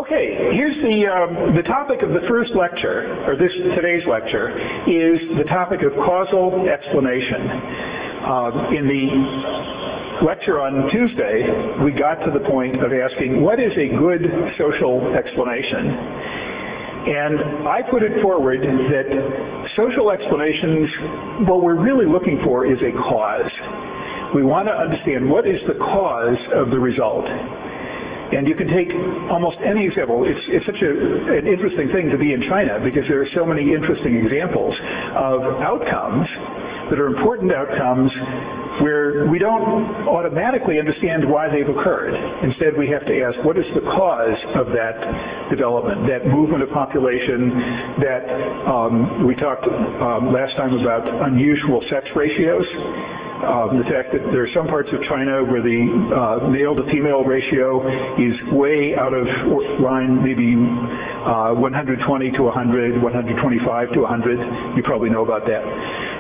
Okay, here's the topic of the first lecture, or today's lecture, is the topic of causal explanation. In the lecture on Tuesday, we got to the point of asking, what is a good social explanation? And I put it forward that social explanations, what we're really looking for is a cause. We want to understand what is the cause of the result. And you can take almost any example. It's such an interesting thing to be in China because there are so many interesting examples of outcomes that are important outcomes where we don't automatically understand why they've occurred. Instead, we have to ask, what is the cause of that development, that movement of population, that we talked last time about unusual sex ratios. The fact that there are some parts of China where the male to female ratio is way out of line, maybe 120 to 100, 125 to 100. You probably know about that.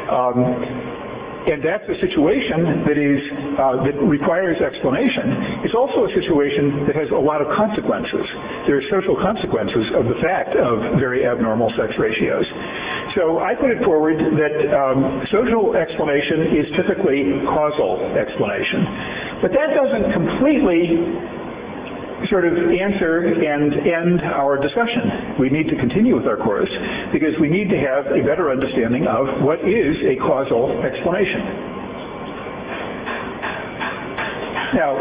And that's a situation that requires explanation. It's also a situation that has a lot of consequences. There are social consequences of the fact of very abnormal sex ratios. So I put it forward that social explanation is typically causal explanation. But that doesn't completely sort of answer and end our discussion. We need to continue with our course because we need to have a better understanding of what is a causal explanation. Now,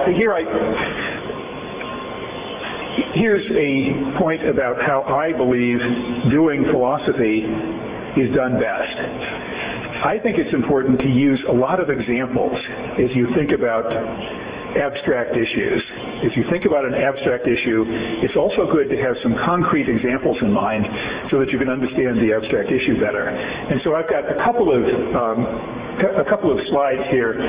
here's a point about how I believe doing philosophy is done best. I think it's important to use a lot of examples as you think about abstract issues. If you think about an abstract issue, it's also good to have some concrete examples in mind so that you can understand the abstract issue better. And so I've got a couple of slides here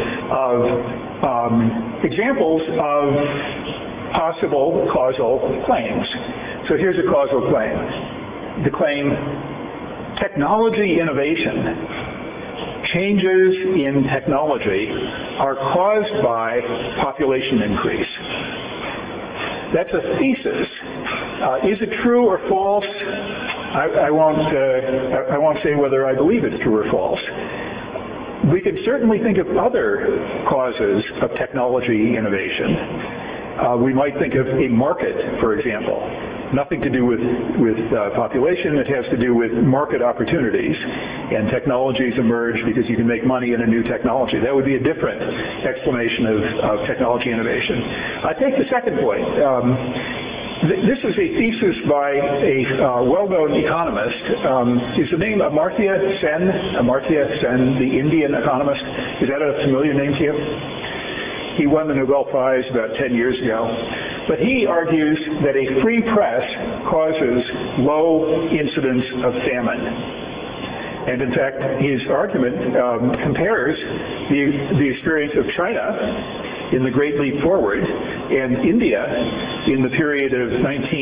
of examples of possible causal claims. So here's a causal claim. The claim, technology innovation, changes in technology are caused by population increase. That's a thesis. Is it true or false? I won't say whether I believe it's true or false. We can certainly think of other causes of technology innovation. We might think of a market, for example. Nothing to do with population. It has to do with market opportunities. And technologies emerge because you can make money in a new technology. That would be a different explanation of technology innovation. I take the second point. This is a thesis by a well-known economist. Is the name Amartya Sen? Amartya Sen, the Indian economist. Is that a familiar name to you? He won the Nobel Prize about 10 years ago. But he argues that a free press causes low incidence of famine. And in fact, his argument compares the experience of China in the Great Leap Forward and India in the period of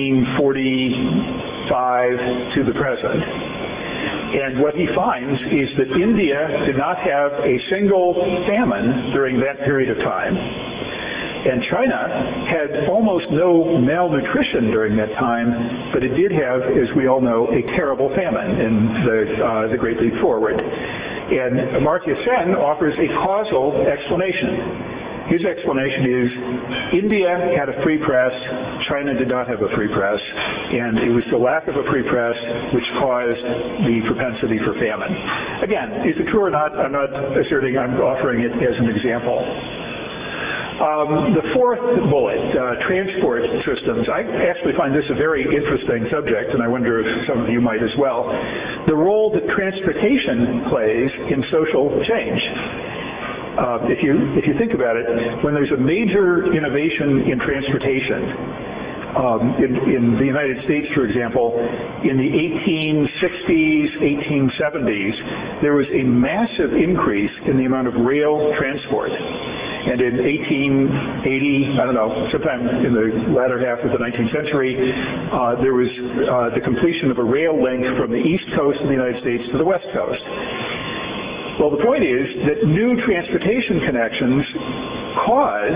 1945 to the present. And what he finds is that India did not have a single famine during that period of time. And China had almost no malnutrition during that time, but it did have, as we all know, a terrible famine in the Great Leap Forward. And Amartya Sen offers a causal explanation. His explanation is India had a free press, China did not have a free press, and it was the lack of a free press which caused the propensity for famine. Again, is it true or not? I'm not asserting, I'm offering it as an example. The fourth bullet, transport systems. I actually find this a very interesting subject, and I wonder if some of you might as well. The role that transportation plays in social change. If you think about it, when there's a major innovation in transportation, in the United States, for example, in the 1860s, 1870s, there was a massive increase in the amount of rail transport. And in 1880, I don't know, sometime in the latter half of the 19th century, there was the completion of a rail link from the East Coast of the United States to the West Coast. Well, the point is that new transportation connections cause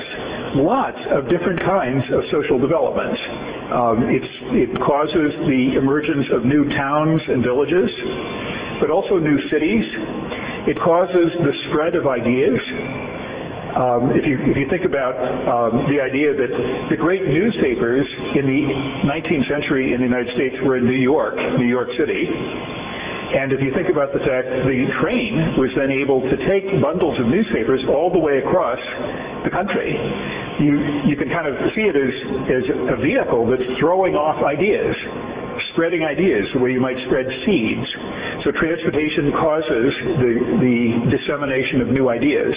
lots of different kinds of social developments. It causes the emergence of new towns and villages, but also new cities. It causes the spread of ideas. If you think about the idea that the great newspapers in the 19th century in the United States were in New York City, and if you think about the fact the train was then able to take bundles of newspapers all the way across the country, you can kind of see it as a vehicle that's throwing off ideas, spreading ideas the way you might spread seeds. So transportation causes the dissemination of new ideas.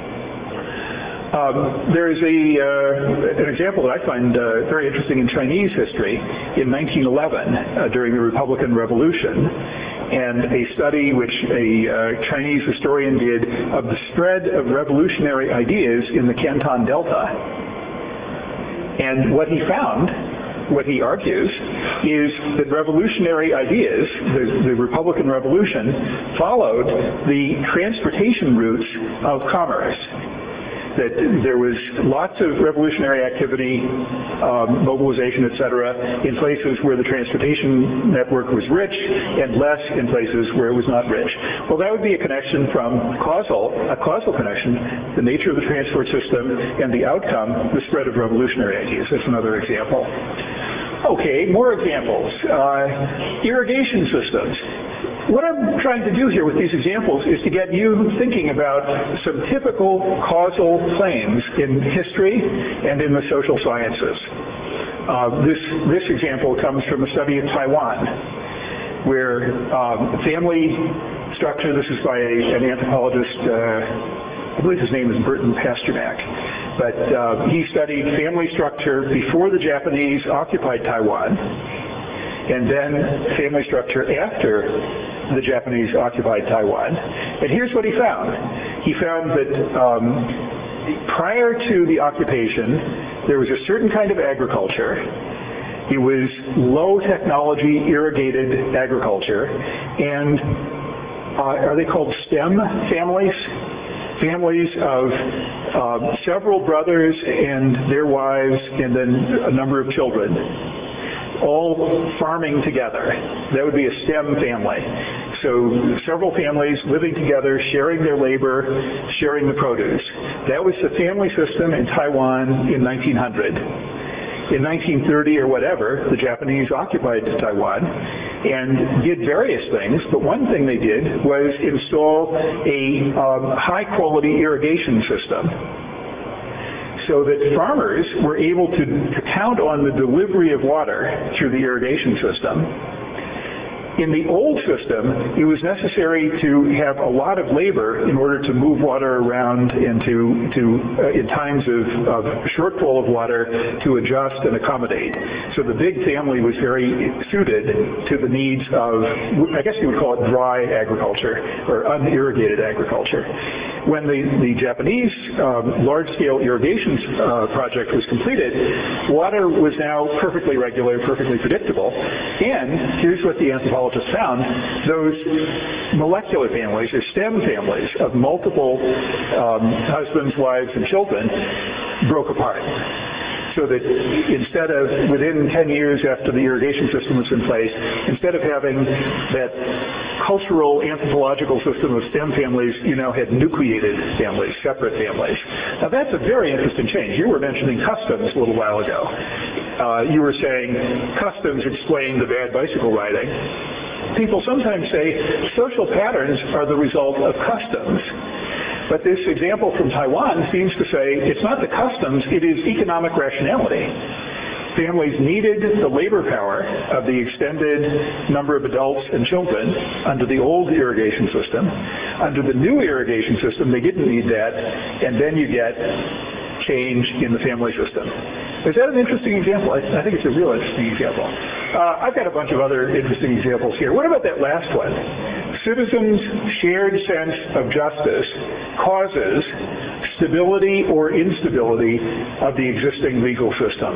There is an example that I find very interesting in Chinese history in 1911 during the Republican Revolution, and a study which a Chinese historian did of the spread of revolutionary ideas in the Canton Delta. And what he found, what he argues, is that revolutionary ideas, the Republican Revolution, followed the transportation routes of commerce. That there was lots of revolutionary activity, mobilization, etc., in places where the transportation network was rich and less in places where it was not rich. Well, that would be a connection from a causal connection, the nature of the transport system and the outcome, the spread of revolutionary ideas. That's another example. Okay, more examples. Irrigation systems. What I'm trying to do here with these examples is to get you thinking about some typical causal claims in history and in the social sciences. This example comes from a study of Taiwan, where family structure, this is by an anthropologist, I believe his name is Burton Pasternak, but he studied family structure before the Japanese occupied Taiwan, and then family structure after the Japanese occupied Taiwan. And here's what he found. He found that prior to the occupation, there was a certain kind of agriculture. It was low technology irrigated agriculture, and are they called STEM families? Families of several brothers and their wives, and then a number of children, all farming together. That would be a STEM family. So several families living together, sharing their labor, sharing the produce. That was the family system in Taiwan in 1900. In 1930 or whatever, the Japanese occupied Taiwan and did various things, but one thing they did was install a high-quality irrigation system, so that farmers were able to count on the delivery of water through the irrigation system. In the old system, it was necessary to have a lot of labor in order to move water around and in times of shortfall of water to adjust and accommodate. So the big family was very suited to the needs of, I guess you would call it dry agriculture or unirrigated agriculture. When the Japanese large-scale irrigation project was completed, water was now perfectly regular, perfectly predictable, and here's what the anthropologists found: those molecular families, or STEM families, of multiple husbands, wives, and children broke apart. So that instead of, within 10 years after the irrigation system was in place, instead of having that cultural anthropological system of STEM families, you now had nucleated families, separate families. Now that's a very interesting change. You were mentioning customs a little while ago. You were saying customs explain the bad bicycle riding. People sometimes say social patterns are the result of customs. But this example from Taiwan seems to say it's not the customs, it is economic rationality. Families needed the labor power of the extended number of adults and children under the old irrigation system. Under the new irrigation system, they didn't need that, and then you get change in the family system. Is that an interesting example? I think it's a real interesting example. I've got a bunch of other interesting examples here. What about that last one? Citizens' shared sense of justice causes stability or instability of the existing legal system.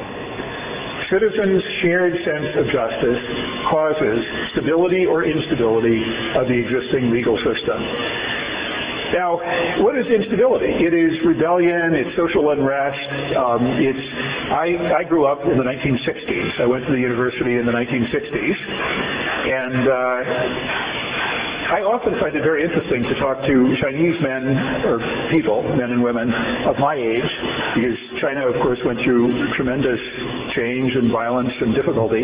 Citizens' shared sense of justice causes stability or instability of the existing legal system. Now, what is instability? It is rebellion, it's social unrest. I grew up in the 1960s. I went to the university in the 1960s, and I often find it very interesting to talk to Chinese men, or people, men and women of my age, because China, of course, went through tremendous change and violence and difficulty.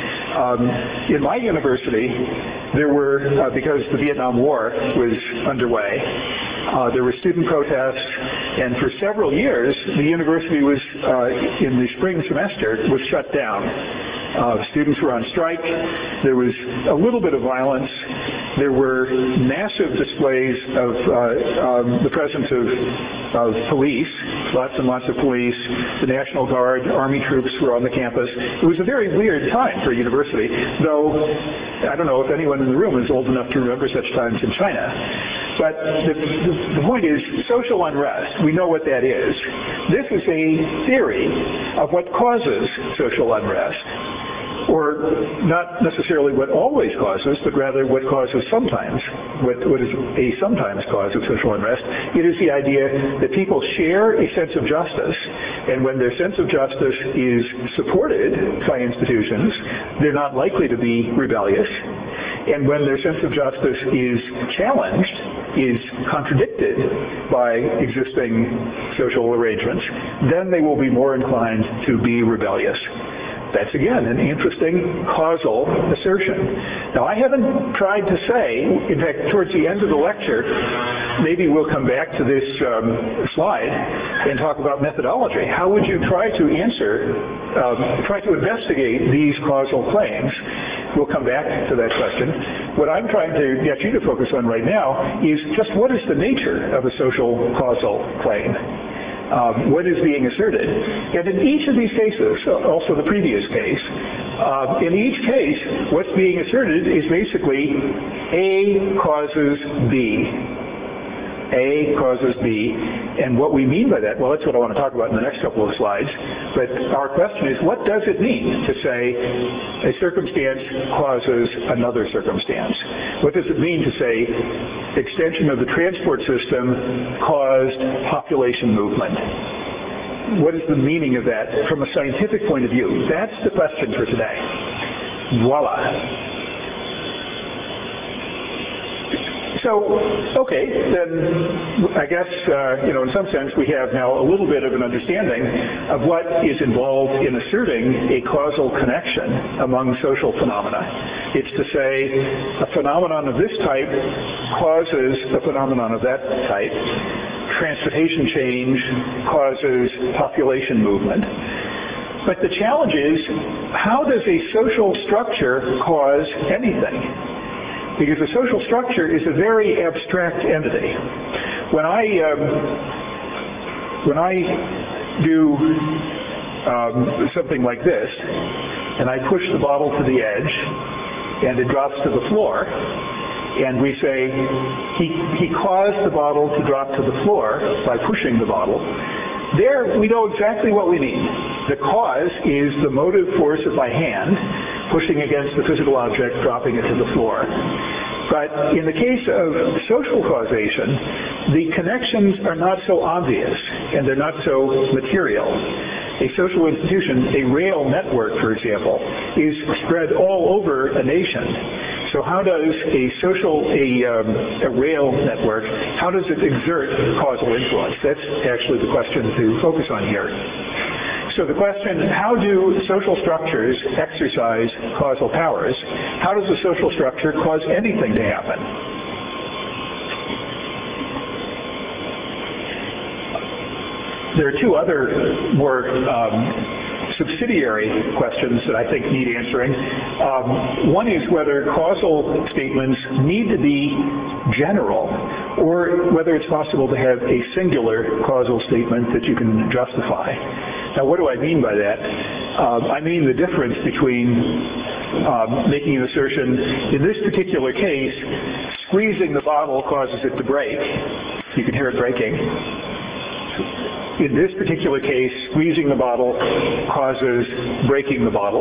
In my university, there were, because the Vietnam War was underway, there were student protests, and for several years, the university was, in the spring semester, was shut down. Students were on strike. There was a little bit of violence. There were massive displays of the presence of police, lots and lots of police. The National Guard, Army troops were on the campus. It was a very weird time for a university, though I don't know if anyone in the room is old enough to remember such times in China. But the point is social unrest. We know what that is. This is a theory of what causes social unrest. Or not necessarily what always causes, but rather what causes sometimes, what is a sometimes cause of social unrest. It is the idea that people share a sense of justice, and when their sense of justice is supported by institutions, they're not likely to be rebellious. And when their sense of justice is challenged, is contradicted by existing social arrangements, then they will be more inclined to be rebellious. That's, again, an interesting causal assertion. Now, I haven't tried to say, in fact, towards the end of the lecture, maybe we'll come back to this slide and talk about methodology. How would you try to answer, try to investigate these causal claims? We'll come back to that question. What I'm trying to get you to focus on right now is just what is the nature of a social causal claim? What is being asserted? And in each of these cases, also the previous case, in each case, what's being asserted is basically A causes B. A causes B. And what we mean by that, well, that's what I want to talk about in the next couple of slides. But our question is, what does it mean to say a circumstance causes another circumstance? What does it mean to say extension of the transport system caused population movement? What is the meaning of that from a scientific point of view? That's the question for today. Voila. So, okay, then I guess, in some sense we have now a little bit of an understanding of what is involved in asserting a causal connection among social phenomena. It's to say a phenomenon of this type causes a phenomenon of that type. Transportation change causes population movement. But the challenge is, how does a social structure cause anything? Because a social structure is a very abstract entity. When I do something like this, and I push the bottle to the edge, and it drops to the floor, and we say, he caused the bottle to drop to the floor by pushing the bottle, there we know exactly what we mean. The cause is the motive force of my hand pushing against the physical object, dropping it to the floor. But in the case of social causation, the connections are not so obvious and they're not so material. A social institution, a rail network, for example, is spread all over a nation. So how does a rail network, how does it exert causal influence? That's actually the question to focus on here. So the question, how do social structures exercise causal powers? How does a social structure cause anything to happen? There are two other more subsidiary questions that I think need answering. One is whether causal statements need to be general, or whether it's possible to have a singular causal statement that you can justify. Now, what do I mean by that? I mean the difference between making an assertion, in this particular case, squeezing the bottle causes it to break. You can hear it breaking. In this particular case, squeezing the bottle causes breaking the bottle.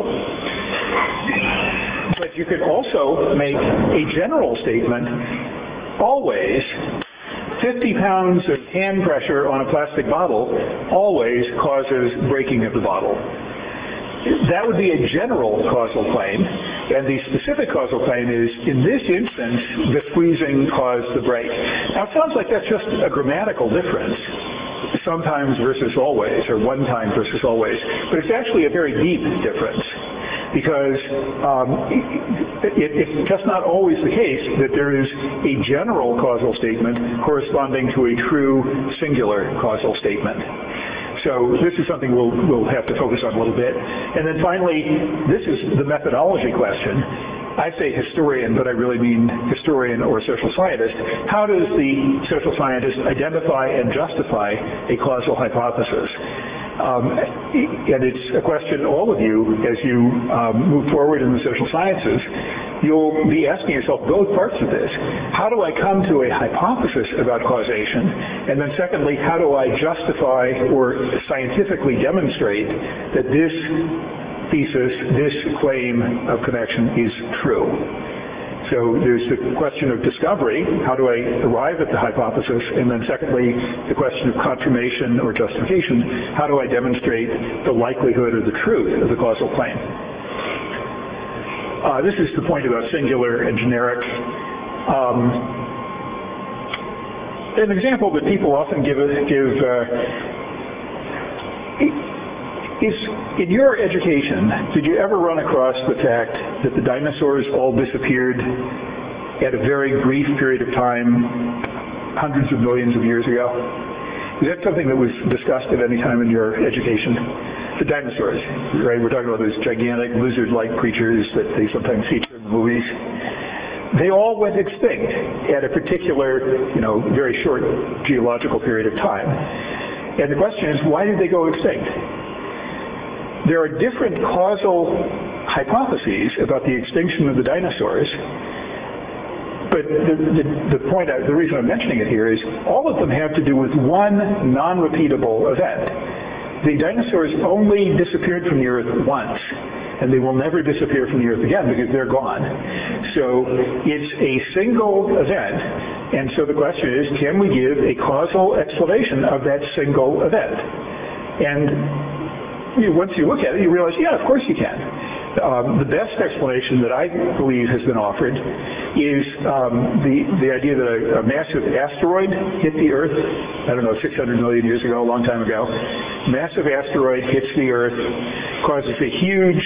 But you could also make a general statement, always, 50 pounds of hand pressure on a plastic bottle always causes breaking of the bottle. That would be a general causal claim, and the specific causal claim is, in this instance, the squeezing caused the break. Now, it sounds like that's just a grammatical difference, sometimes versus always, or one time versus always, but it's actually a very deep difference, because it's just not always the case that there is a general causal statement corresponding to a true singular causal statement. So this is something we'll have to focus on a little bit. And then finally, this is the methodology question. I say historian, but I really mean historian or social scientist. How does the social scientist identify and justify a causal hypothesis? And it's a question all of you, as you move forward in the social sciences, you'll be asking yourself both parts of this. How do I come to a hypothesis about causation? And then secondly, how do I justify or scientifically demonstrate that this thesis, this claim of connection is true? So there's the question of discovery, how do I arrive at the hypothesis, and then secondly, the question of confirmation or justification, how do I demonstrate the likelihood or the truth of the causal claim? This is the point about singular and generic. An example that people often give is, in your education, did you ever run across the fact that the dinosaurs all disappeared at a very brief period of time, hundreds of millions of years ago? Is that something that was discussed at any time in your education? The dinosaurs, right? We're talking about those gigantic lizard-like creatures that they sometimes feature in the movies. They all went extinct at a particular, very short geological period of time. And the question is, why did they go extinct? There are different causal hypotheses about the extinction of the dinosaurs, but the reason I'm mentioning it here is all of them have to do with one non-repeatable event. The dinosaurs only disappeared from the Earth once, and they will never disappear from the Earth again because they're gone. So it's a single event, and so the question is, can we give a causal explanation of that single event? And once you look at it, you realize, yeah, of course you can. The best explanation that I believe has been offered is the idea that a massive asteroid hit the Earth, 600 million years ago, a long time ago. Massive asteroid hits the Earth, causes a huge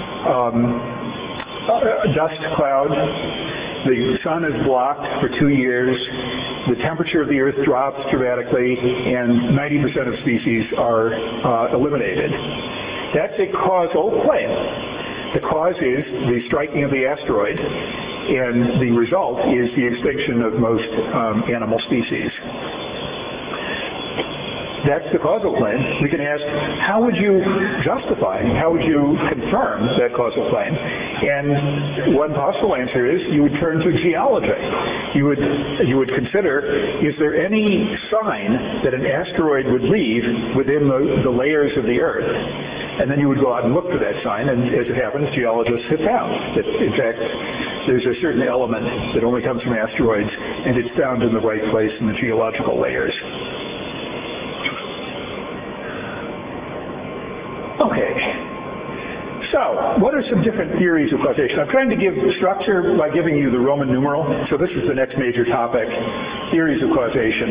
dust cloud. The sun is blocked for 2 years. The temperature of the Earth drops dramatically, and 90% of species are eliminated. That's a causal claim. The cause is the striking of the asteroid, and the result is the extinction of most animal species. That's the causal claim. We can ask, how would you justify, how would you confirm that causal claim? And one possible answer is you would turn to geology. You would consider, is there any sign that an asteroid would leave within the layers of the Earth? And then you would go out and look for that sign, and as it happens, geologists have found that, in fact, there's a certain element that only comes from asteroids, and it's found in the right place in the geological layers. Okay, so what are some different theories of causation? I'm trying to give structure by giving you the Roman numeral. So this is the next major topic, theories of causation.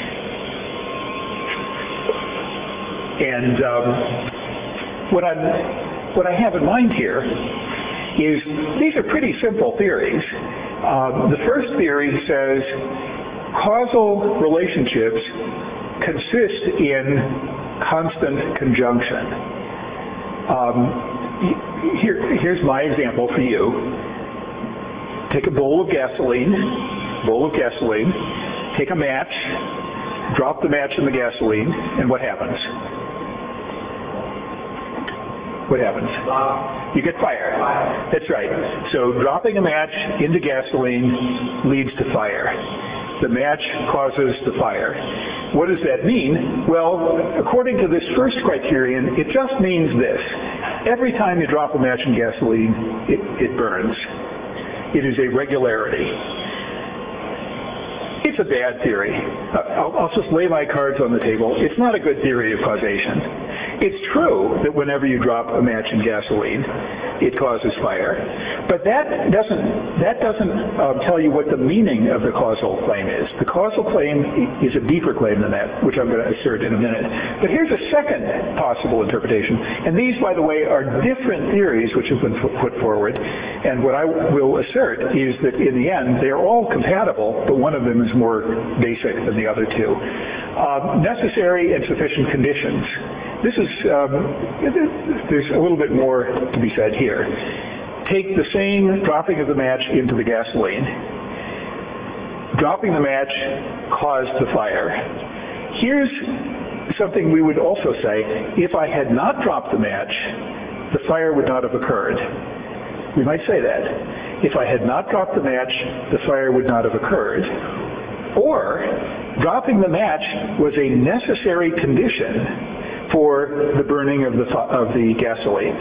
And what I have in mind here is these are pretty simple theories. The first theory says causal relationships consist in constant conjunction. Here's my example for you. Take a bowl of gasoline, take a match, drop the match in the gasoline, and what happens? What happens? You get fire. That's right. So dropping a match into gasoline leads to fire. The match causes the fire. What does that mean? Well, according to this first criterion, it just means this. Every time you drop a match in gasoline, it burns. It is a regularity. If it's a bad theory. I'll just lay my cards on the table. It's not a good theory of causation. It's true that whenever you drop a match in gasoline, it causes fire. But that doesn't tell you what the meaning of the causal claim is. The causal claim is a deeper claim than that, which I'm going to assert in a minute. But here's a second possible interpretation. And these, by the way, are different theories which have been put forward. And what I will assert is that in the end, they're all compatible, but one of them is more basic than the other two. Necessary and sufficient conditions. This is, there's a little bit more to be said here. Take the same dropping of the match into the gasoline. Dropping the match caused the fire. Here's something we would also say. If I had not dropped the match, the fire would not have occurred. We might say that. If I had not dropped the match, the fire would not have occurred. Or, dropping the match was a necessary condition for the burning of the gasoline.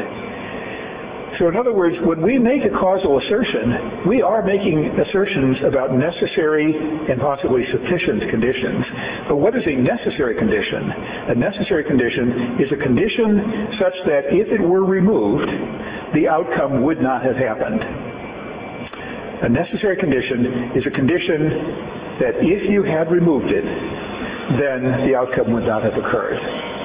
So in other words, when we make a causal assertion, we are making assertions about necessary and possibly sufficient conditions. But what is a necessary condition? A necessary condition is a condition such that if it were removed, the outcome would not have happened. A necessary condition is a condition that if you had removed it, then the outcome would not have occurred.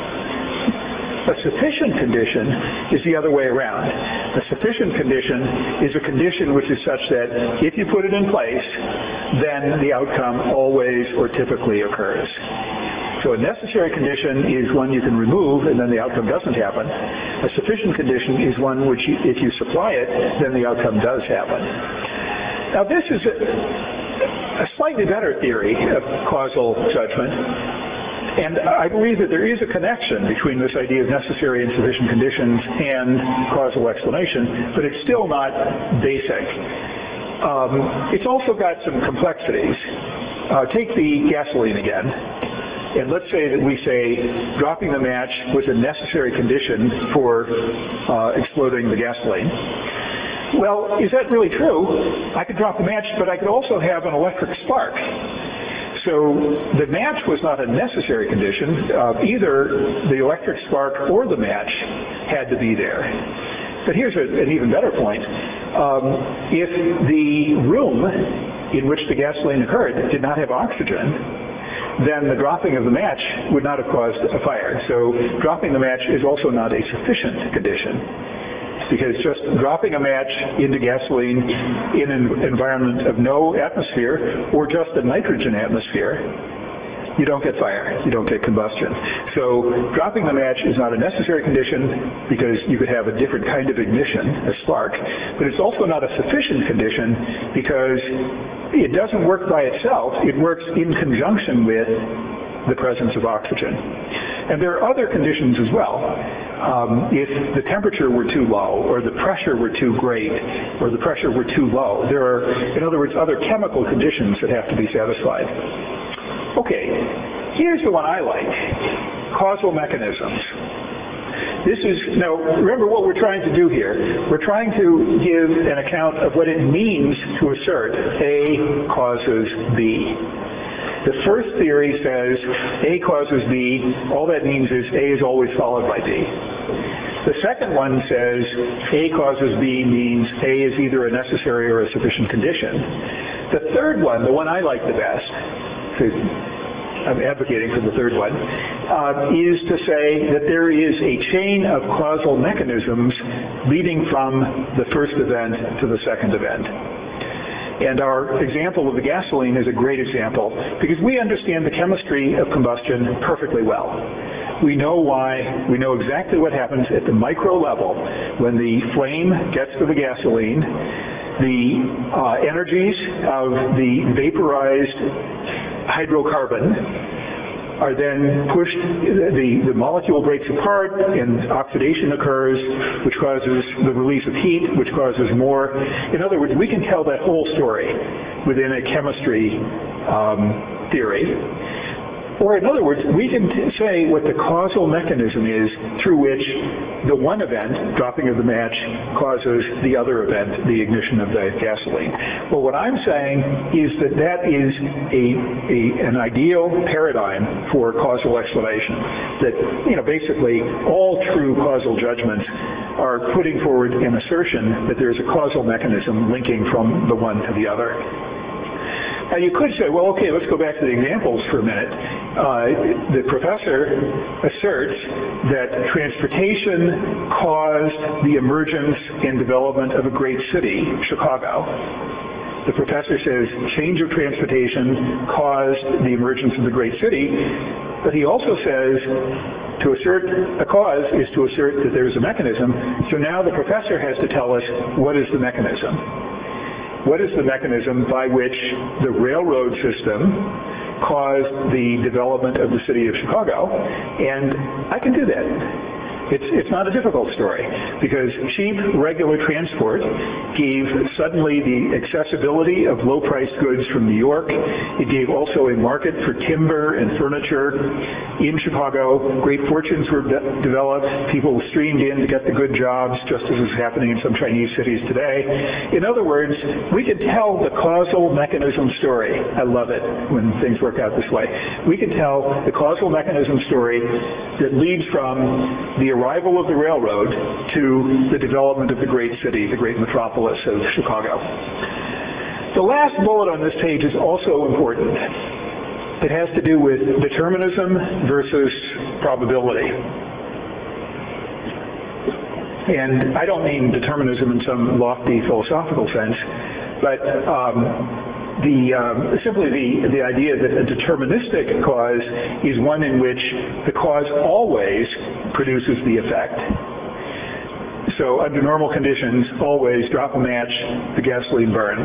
A sufficient condition is the other way around. A sufficient condition is a condition which is such that if you put it in place, then the outcome always or typically occurs. So a necessary condition is one you can remove and then the outcome doesn't happen. A sufficient condition is one which if you supply it, then the outcome does happen. Now this is a slightly better theory of causal judgment. And I believe that there is a connection between this idea of necessary and sufficient conditions and causal explanation, but it's still not basic. It's also got some complexities. Take the gasoline again, and let's say that we say dropping the match was a necessary condition for exploding the gasoline. Well, is that really true? I could drop the match, but I could also have an electric spark. So the match was not a necessary condition. Either the electric spark or the match had to be there. But here's an even better point. If the room in which the gasoline occurred did not have oxygen, then the dropping of the match would not have caused a fire. So dropping the match is also not a sufficient condition. Because just dropping a match into gasoline in an environment of no atmosphere or just a nitrogen atmosphere, you don't get fire, you don't get combustion. So dropping the match is not a necessary condition because you could have a different kind of ignition, a spark, but it's also not a sufficient condition because it doesn't work by itself, it works in conjunction with the presence of oxygen. And there are other conditions as well. If the temperature were too low, or the pressure were too great, or the pressure were too low, there are, in other words, other chemical conditions that have to be satisfied. Okay, here's the one I like, causal mechanisms. This is, now remember what we're trying to do here. We're trying to give an account of what it means to assert A causes B. The first theory says A causes B, all that means is A is always followed by B. The second one says A causes B means A is either a necessary or a sufficient condition. The third one, the one I like the best, I'm advocating for the third one, is to say that there is a chain of causal mechanisms leading from the first event to the second event. And our example of the gasoline is a great example because we understand the chemistry of combustion perfectly well. We know why, we know exactly what happens at the micro level when the flame gets to the gasoline. The energies of the vaporized hydrocarbon are then pushed, the molecule breaks apart and oxidation occurs, which causes the release of heat, which causes more. In other words, we can tell that whole story within a chemistry theory. Or in other words, we can say what the causal mechanism is through which the one event, dropping of the match, causes the other event, the ignition of the gasoline. Well, what I'm saying is that that is an ideal paradigm for causal explanation. That, basically all true causal judgments are putting forward an assertion that there's a causal mechanism linking from the one to the other. Now you could say, well, okay, let's go back to the examples for a minute. The professor asserts that transportation caused the emergence and development of a great city, Chicago. The professor says change of transportation caused the emergence of the great city, but he also says to assert a cause is to assert that there is a mechanism. So now the professor has to tell us what is the mechanism. What is the mechanism by which the railroad system caused the development of the city of Chicago? And I can do that. It's not a difficult story, because cheap, regular transport gave suddenly the accessibility of low-priced goods from New York. It gave also a market for timber and furniture in Chicago. Great fortunes were developed. People streamed in to get the good jobs, just as is happening in some Chinese cities today. In other words, we can tell the causal mechanism story. I love it when things work out this way. We can tell the causal mechanism story that leads from the arrival of the railroad to the development of the great city, the great metropolis of Chicago. The last bullet on this page is also important. It has to do with determinism versus probability. And I don't mean determinism in some lofty philosophical sense, but simply the idea that a deterministic cause is one in which the cause always produces the effect. So under normal conditions, always drop a match, the gasoline burns.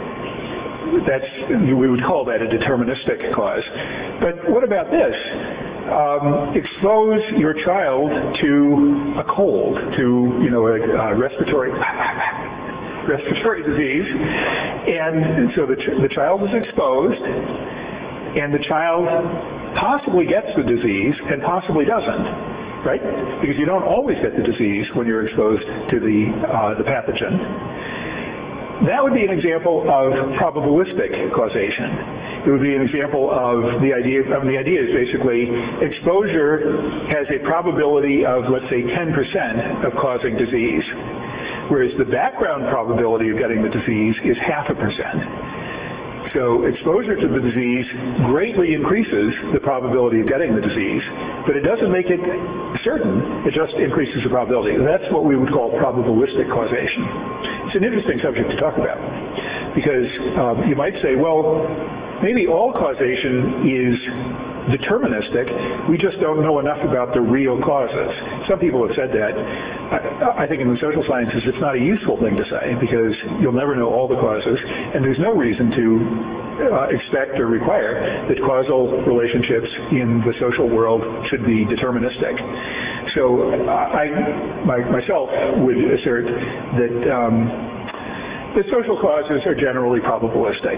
We would call that a deterministic cause. But what about this? Expose your child to a cold, to a respiratory disease, and so the child is exposed, and the child possibly gets the disease and possibly doesn't, right? Because you don't always get the disease when you're exposed to the pathogen. That would be an example of probabilistic causation. It would be an example of the idea is basically exposure has a probability of, let's say, 10% of causing disease, whereas the background probability of getting the disease is 0.5%. So exposure to the disease greatly increases the probability of getting the disease, but it doesn't make it certain, it just increases the probability. That's what we would call probabilistic causation. It's an interesting subject to talk about, because you might say, well, maybe all causation is deterministic, we just don't know enough about the real causes. Some people have said that. I think in the social sciences it's not a useful thing to say, because you'll never know all the causes, and there's no reason to expect or require that causal relationships in the social world should be deterministic. So I myself would assert that the social causes are generally probabilistic.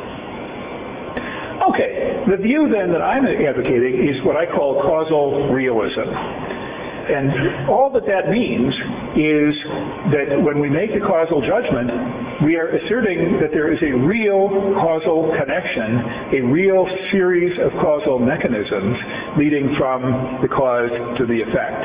Okay, the view then that I'm advocating is what I call causal realism. And all that means is that when we make a causal judgment, we are asserting that there is a real causal connection, a real series of causal mechanisms leading from the cause to the effect.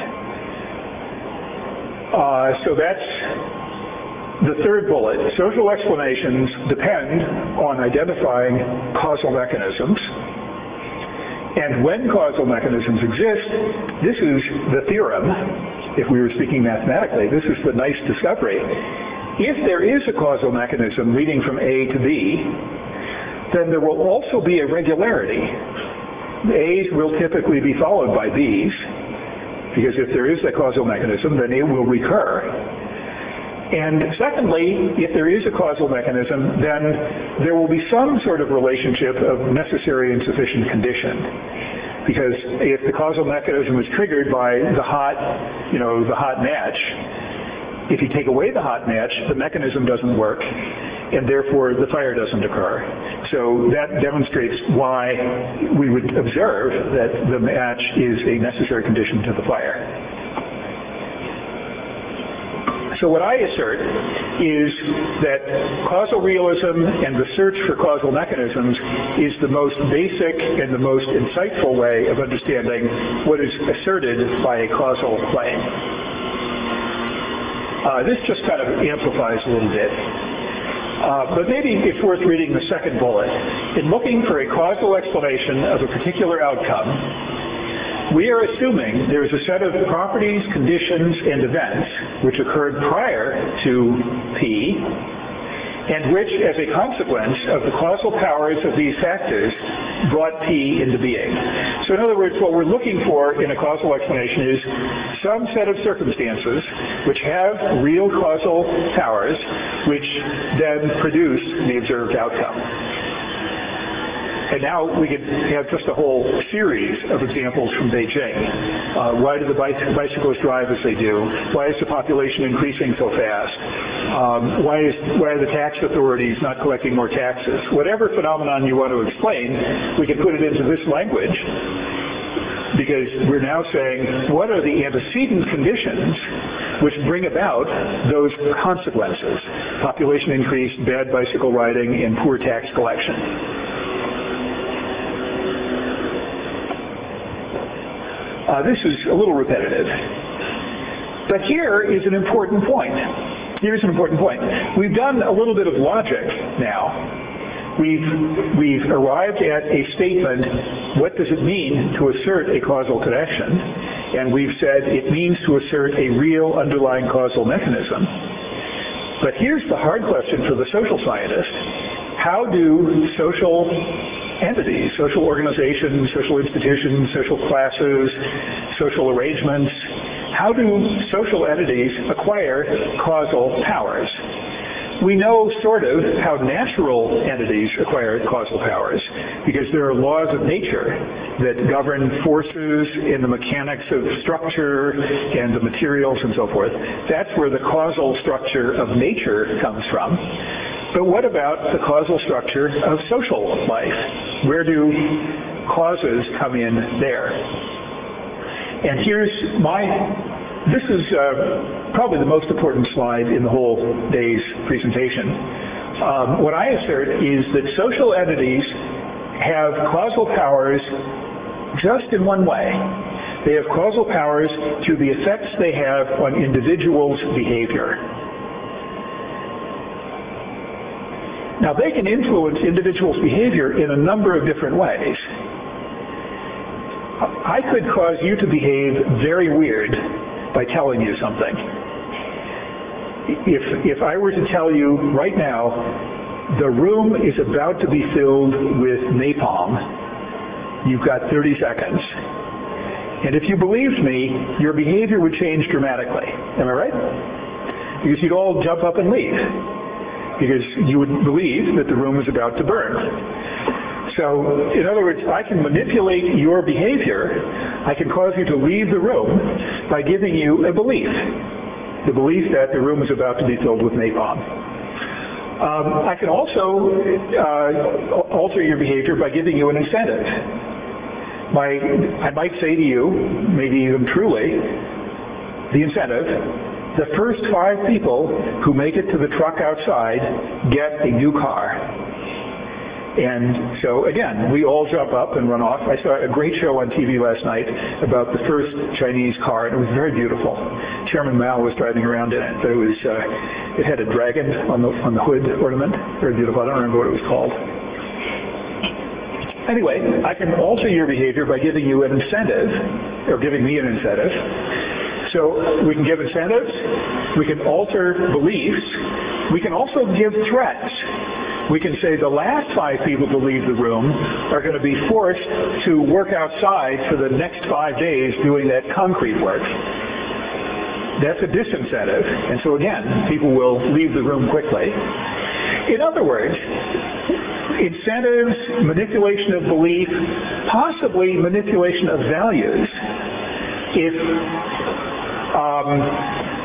So that's the third bullet. Social explanations depend on identifying causal mechanisms. And when causal mechanisms exist, this is the theorem. If we were speaking mathematically, this is the nice discovery. If there is a causal mechanism leading from A to B, then there will also be a regularity. A's will typically be followed by B's, because if there is a causal mechanism, then it will recur. And secondly, if there is a causal mechanism, then there will be some sort of relationship of necessary and sufficient condition. Because if the causal mechanism is triggered by the hot match, if you take away the hot match, the mechanism doesn't work. and therefore the fire doesn't occur. So that demonstrates why we would observe that the match is a necessary condition to the fire. So what I assert is that causal realism and the search for causal mechanisms is the most basic and the most insightful way of understanding what is asserted by a causal claim. This just kind of amplifies a little bit. But maybe it's worth reading the second bullet. In looking for a causal explanation of a particular outcome, we are assuming there is a set of properties, conditions, and events which occurred prior to P, and which, as a consequence of the causal powers of these factors, brought P into being. So in other words, what we're looking for in a causal explanation is some set of circumstances which have real causal powers, which then produce the observed outcome. And now we could have just a whole series of examples from Beijing. Why do the bicyclists drive as they do? Why is the population increasing so fast? Why are the tax authorities not collecting more taxes? Whatever phenomenon you want to explain, we can put it into this language, because we're now saying, what are the antecedent conditions which bring about those consequences? Population increase, bad bicycle riding, and poor tax collection. This is a little repetitive. But here is an important point. Here's an important point. We've done a little bit of logic now. We've arrived at a statement, what does it mean to assert a causal connection? And we've said it means to assert a real underlying causal mechanism. But here's the hard question for the social scientist. How do social entities, social organizations, social institutions, social classes, social arrangements, how do social entities acquire causal powers? We know sort of how natural entities acquire causal powers, because there are laws of nature that govern forces in the mechanics of structure and the materials and so forth. That's where the causal structure of nature comes from. But what about the causal structure of social life? Where do causes come in there? And this is probably the most important slide in the whole day's presentation. What I assert is that social entities have causal powers just in one way. They have causal powers through the effects they have on individuals' behavior. Now, they can influence individuals' behavior in a number of different ways. I could cause you to behave very weird by telling you something. If I were to tell you right now, the room is about to be filled with napalm, you've got 30 seconds. And if you believed me, your behavior would change dramatically. Am I right? Because you'd all jump up and leave, because you would believe that the room is about to burn. So, in other words, I can manipulate your behavior. I can cause you to leave the room by giving you a belief. The belief that the room is about to be filled with napalm. I can also alter your behavior by giving you an incentive. I might say to you, maybe even truly, the incentive, the first 5 people who make it to the truck outside get a new car. And so, again, we all jump up and run off. I saw a great show on TV last night about the first Chinese car, and it was very beautiful. Chairman Mao was driving around in it, but it had a dragon on the hood ornament. Very beautiful. I don't remember what it was called. Anyway, I can alter your behavior by giving you an incentive, or giving me an incentive. So we can give incentives, we can alter beliefs, we can also give threats. We can say the last 5 people to leave the room are going to be forced to work outside for the next 5 days doing that concrete work. That's a disincentive, and so again, people will leave the room quickly. In other words, incentives, manipulation of belief, possibly manipulation of values.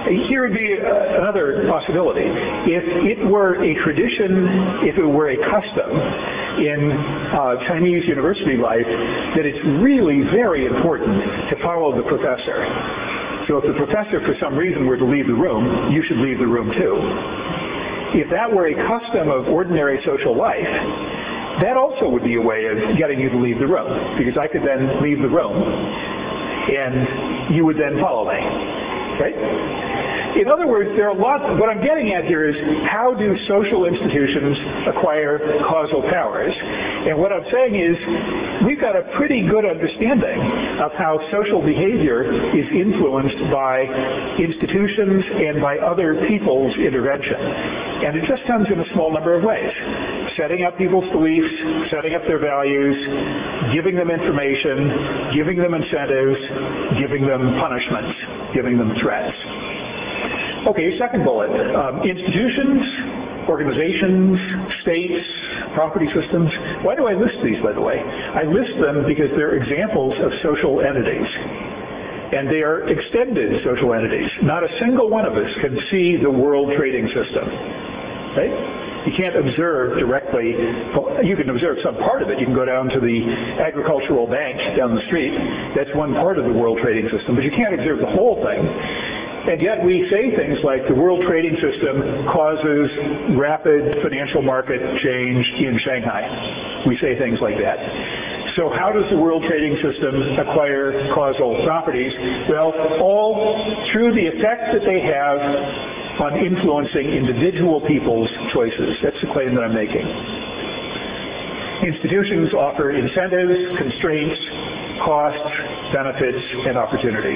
Here would be another possibility. If it were a tradition, if it were a custom in Chinese university life, that it's really very important to follow the professor. So if the professor, for some reason, were to leave the room, you should leave the room too. If that were a custom of ordinary social life, that also would be a way of getting you to leave the room, because I could then leave the room, and you would then follow me. Right? In other words, there are lots. What I'm getting at here is, how do social institutions acquire causal powers? And what I'm saying is, we've got a pretty good understanding of how social behavior is influenced by institutions and by other people's intervention. And it just comes in a small number of ways. Setting up people's beliefs, setting up their values, giving them information, giving them incentives, giving them punishments, giving them threats. Okay, second bullet. Institutions, organizations, states, property systems. Why do I list these, by the way? I list them because they're examples of social entities. And they are extended social entities. Not a single one of us can see the world trading system. Right? You can't observe directly. Well, you can observe some part of it. You can go down to the agricultural bank down the street. That's one part of the world trading system. But you can't observe the whole thing. And yet we say things like the world trading system causes rapid financial market change in Shanghai. We say things like that. So how does the world trading system acquire causal properties? Well, all through the effect that they have on influencing individual people's choices. That's the claim that I'm making. Institutions offer incentives, constraints, costs, benefits, and opportunities.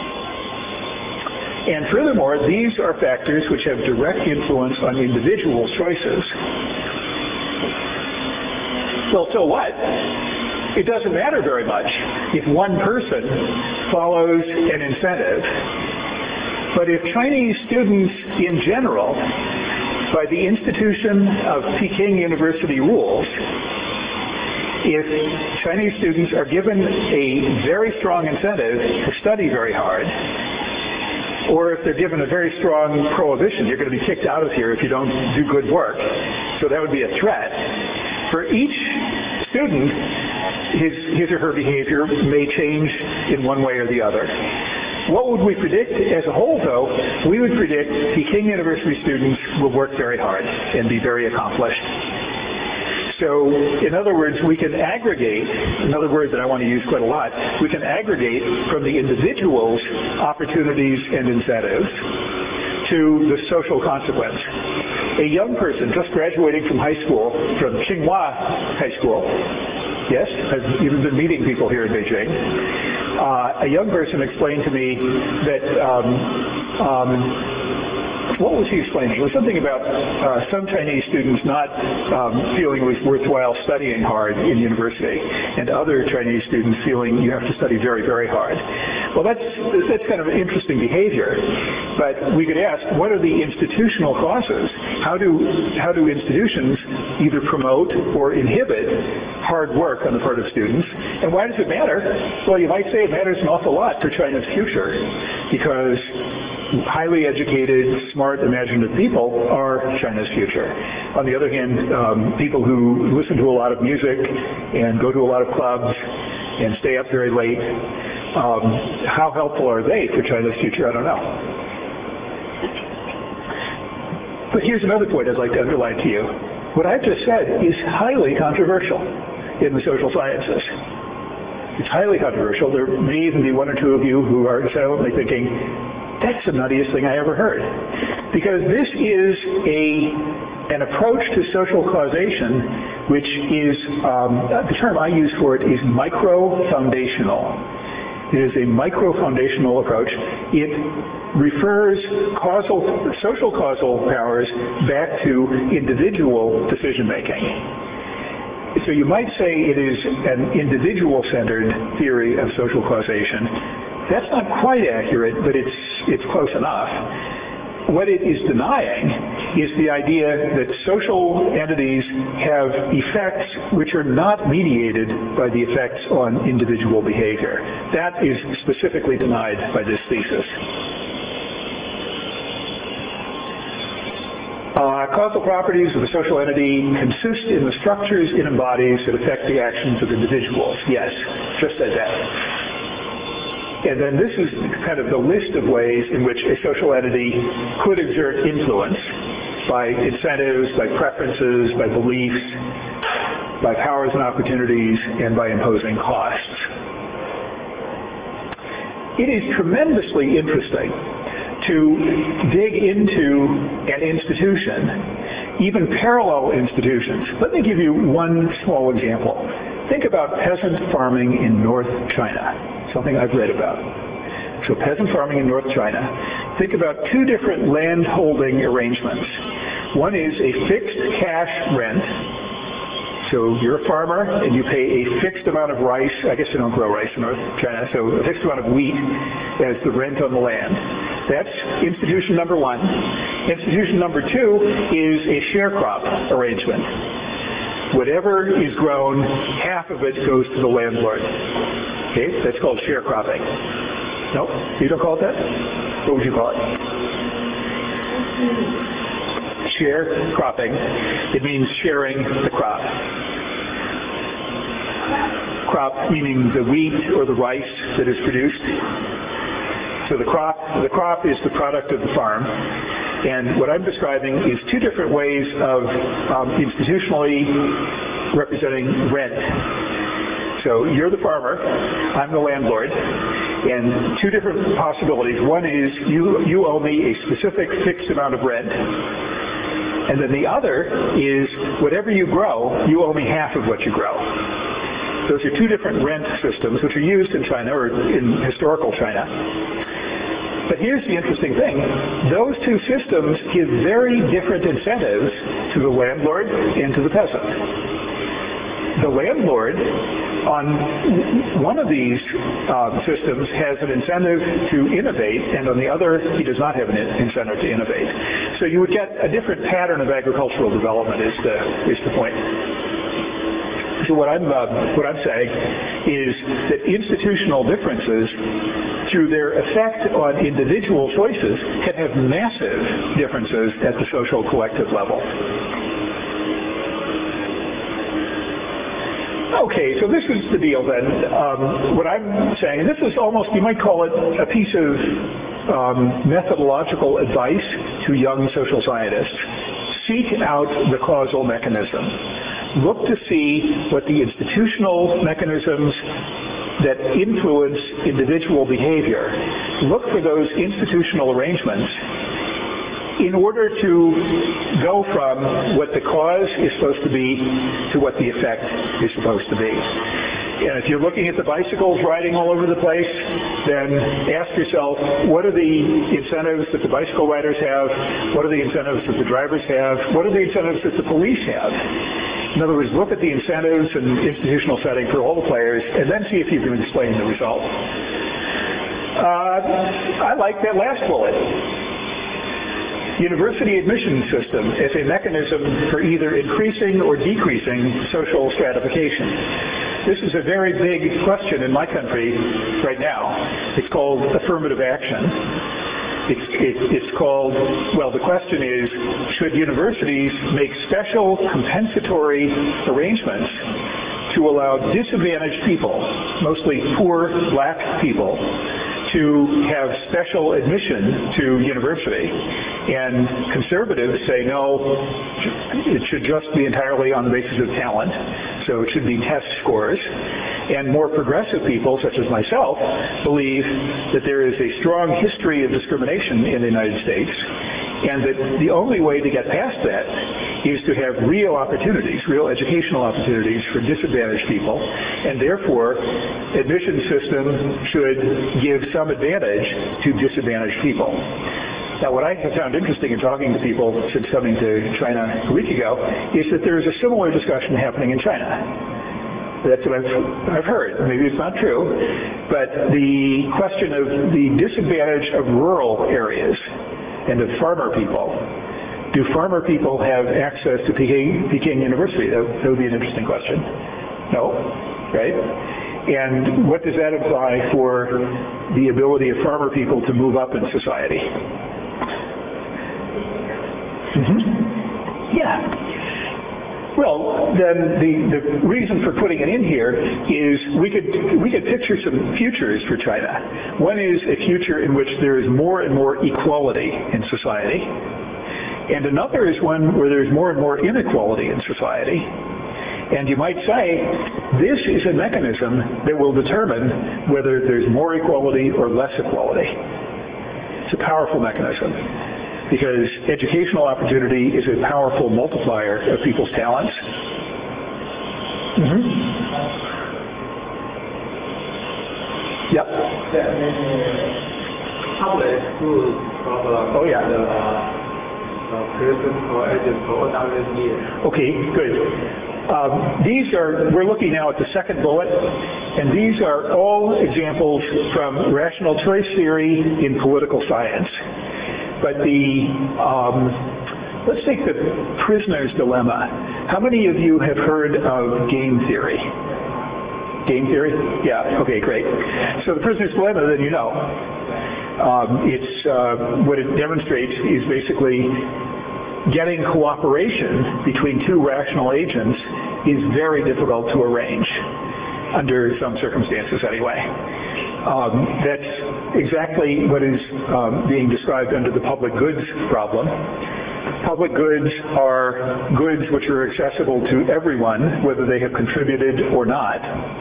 And furthermore, these are factors which have direct influence on individual choices. Well, so what? It doesn't matter very much if one person follows an incentive. But if Chinese students in general, by the institution of Peking University rules, if Chinese students are given a very strong incentive to study very hard, or if they're given a very strong prohibition, you're going to be kicked out of here if you don't do good work. So that would be a threat. For each student, his or her behavior may change in one way or the other. What would we predict as a whole, though? We would predict Peking University students will work very hard and be very accomplished. So, in other words, we can aggregate, another word that I want to use quite a lot, we can aggregate from the individual's opportunities and incentives to the social consequence. A young person just graduating from high school, from Tsinghua High School, yes, I've even been meeting people here in Beijing, a young person explained to me that what was he explaining? It was something about some Chinese students not feeling it was worthwhile studying hard in university, and other Chinese students feeling you have to study very, very hard. Well, that's kind of an interesting behavior. But we could ask, what are the institutional causes? How do institutions either promote or inhibit hard work on the part of students? And why does it matter? Well, you might say it matters an awful lot for China's future, because highly educated, smart, imaginative people are China's future. On the other hand, people who listen to a lot of music and go to a lot of clubs and stay up very late, how helpful are they for China's future? I don't know. But here's another point I'd like to underline to you. What I've just said is highly controversial in the social sciences. It's highly controversial. There may even be one or two of you who are silently thinking, that's the nuttiest thing I ever heard. Because this is an approach to social causation which is, the term I use for it is micro-foundational. It is a micro-foundational approach. It refers social causal powers back to individual decision-making. So you might say it is an individual-centered theory of social causation. That's not quite accurate, but it's close enough. What it is denying is the idea that social entities have effects which are not mediated by the effects on individual behavior. That is specifically denied by this thesis. Causal properties of a social entity consist in the structures it embodies that affect the actions of individuals. Yes, just said that. And then this is kind of the list of ways in which a social entity could exert influence by incentives, by preferences, by beliefs, by powers and opportunities, and by imposing costs. It is tremendously interesting to dig into an institution, even parallel institutions. Let me give you one small example. Think about peasant farming in North China, something I've read about. So peasant farming in North China. Think about two different land holding arrangements. One is a fixed cash rent. So you're a farmer and you pay a fixed amount of rice. I guess they don't grow rice in North China, so a fixed amount of wheat as the rent on the land. That's institution number one. Institution number two is a sharecrop arrangement. Whatever is grown, half of it goes to the landlord. Okay, that's called sharecropping. No, you don't call it that? What would you call it? Sharecropping. It means sharing the crop. Crop meaning the wheat or the rice that is produced. So the crop is the product of the farm. And what I'm describing is two different ways of institutionally representing rent. So you're the farmer, I'm the landlord, and two different possibilities. One is you owe me a specific fixed amount of rent. And then the other is whatever you grow, you owe me half of what you grow. Those are two different rent systems which are used in China or in historical China. But here's the interesting thing. Those two systems give very different incentives to the landlord and to the peasant. The landlord on one of these systems has an incentive to innovate, and on the other, he does not have an incentive to innovate. So you would get a different pattern of agricultural development is the point. So what I'm saying is that institutional differences, through their effect on individual choices, can have massive differences at the social collective level. Okay, so this is the deal then. What I'm saying, and this is almost, you might call it a piece of methodological advice to young social scientists. Seek out the causal mechanism. Look to see what the institutional mechanisms that influence individual behavior. Look for those institutional arrangements in order to go from what the cause is supposed to be to what the effect is supposed to be. And if you're looking at the bicycles riding all over the place, then ask yourself, what are the incentives that the bicycle riders have? What are the incentives that the drivers have? What are the incentives that the police have? In other words, look at the incentives and institutional setting for all the players, and then see if you can explain the result. I like that last bullet. University admission system as a mechanism for either increasing or decreasing social stratification. This is a very big question in my country right now. It's called affirmative action. It's called, well, the question is, should universities make special compensatory arrangements to allow disadvantaged people, mostly poor black people, to have special admission to university? And conservatives say no, it should just be entirely on the basis of talent, so it should be test scores. And more progressive people, such as myself, believe that there is a strong history of discrimination in the United States, and that the only way to get past that is to have real opportunities, real educational opportunities for disadvantaged people, and therefore admission system should give some advantage to disadvantaged people. Now, what I have found interesting in talking to people since coming to China a week ago is that there is a similar discussion happening in China. That's what I've heard. Maybe it's not true, but the question of the disadvantage of rural areas and of farmer people. Do farmer people have access to Peking University? That would be an interesting question. No, right? And what does that imply for the ability of farmer people to move up in society? Yeah. Well, then the reason for putting it in here is we could picture some futures for China. One is a future in which there is more and more equality in society, and another is one where there's more and more inequality in society. And you might say, this is a mechanism that will determine whether there's more equality or less equality. It's a powerful mechanism, because educational opportunity is a powerful multiplier of people's talents. Yep. Public schools problem. Oh, yeah. Person or agent for Okay, good. We're looking now at the second bullet, and these are all examples from rational choice theory in political science. But let's take the prisoner's dilemma. How many of you have heard of game theory? Game theory? Yeah, okay, great. So the prisoner's dilemma, then you know. What it demonstrates is basically getting cooperation between two rational agents is very difficult to arrange, under some circumstances anyway. That's exactly what is being described under the public goods problem. Public goods are goods which are accessible to everyone, whether they have contributed or not.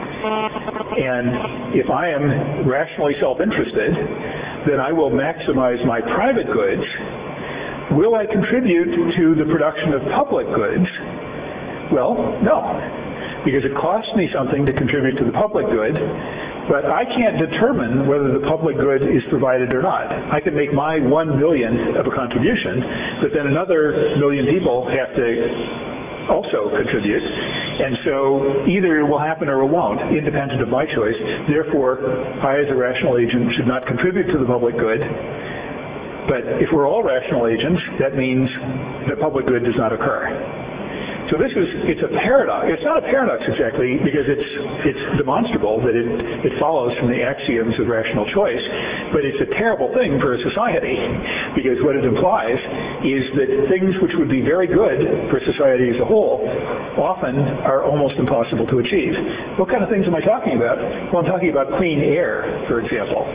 And if I am rationally self-interested, then I will maximize my private goods. Will I contribute to the production of public goods? Well, no, because it costs me something to contribute to the public good, but I can't determine whether the public good is provided or not. I can make my 1 millionth of a contribution, but then another million people have to also contribute, and so either it will happen or it won't, independent of my choice. Therefore, I as a rational agent should not contribute to the public good. But if we're all rational agents, that means the public good does not occur. So it's a paradox. It's not a paradox exactly, because it's demonstrable that it follows from the axioms of rational choice, but it's a terrible thing for a society, because what it implies is that things which would be very good for society as a whole often are almost impossible to achieve. What kind of things am I talking about? Well, I'm talking about clean air, for example.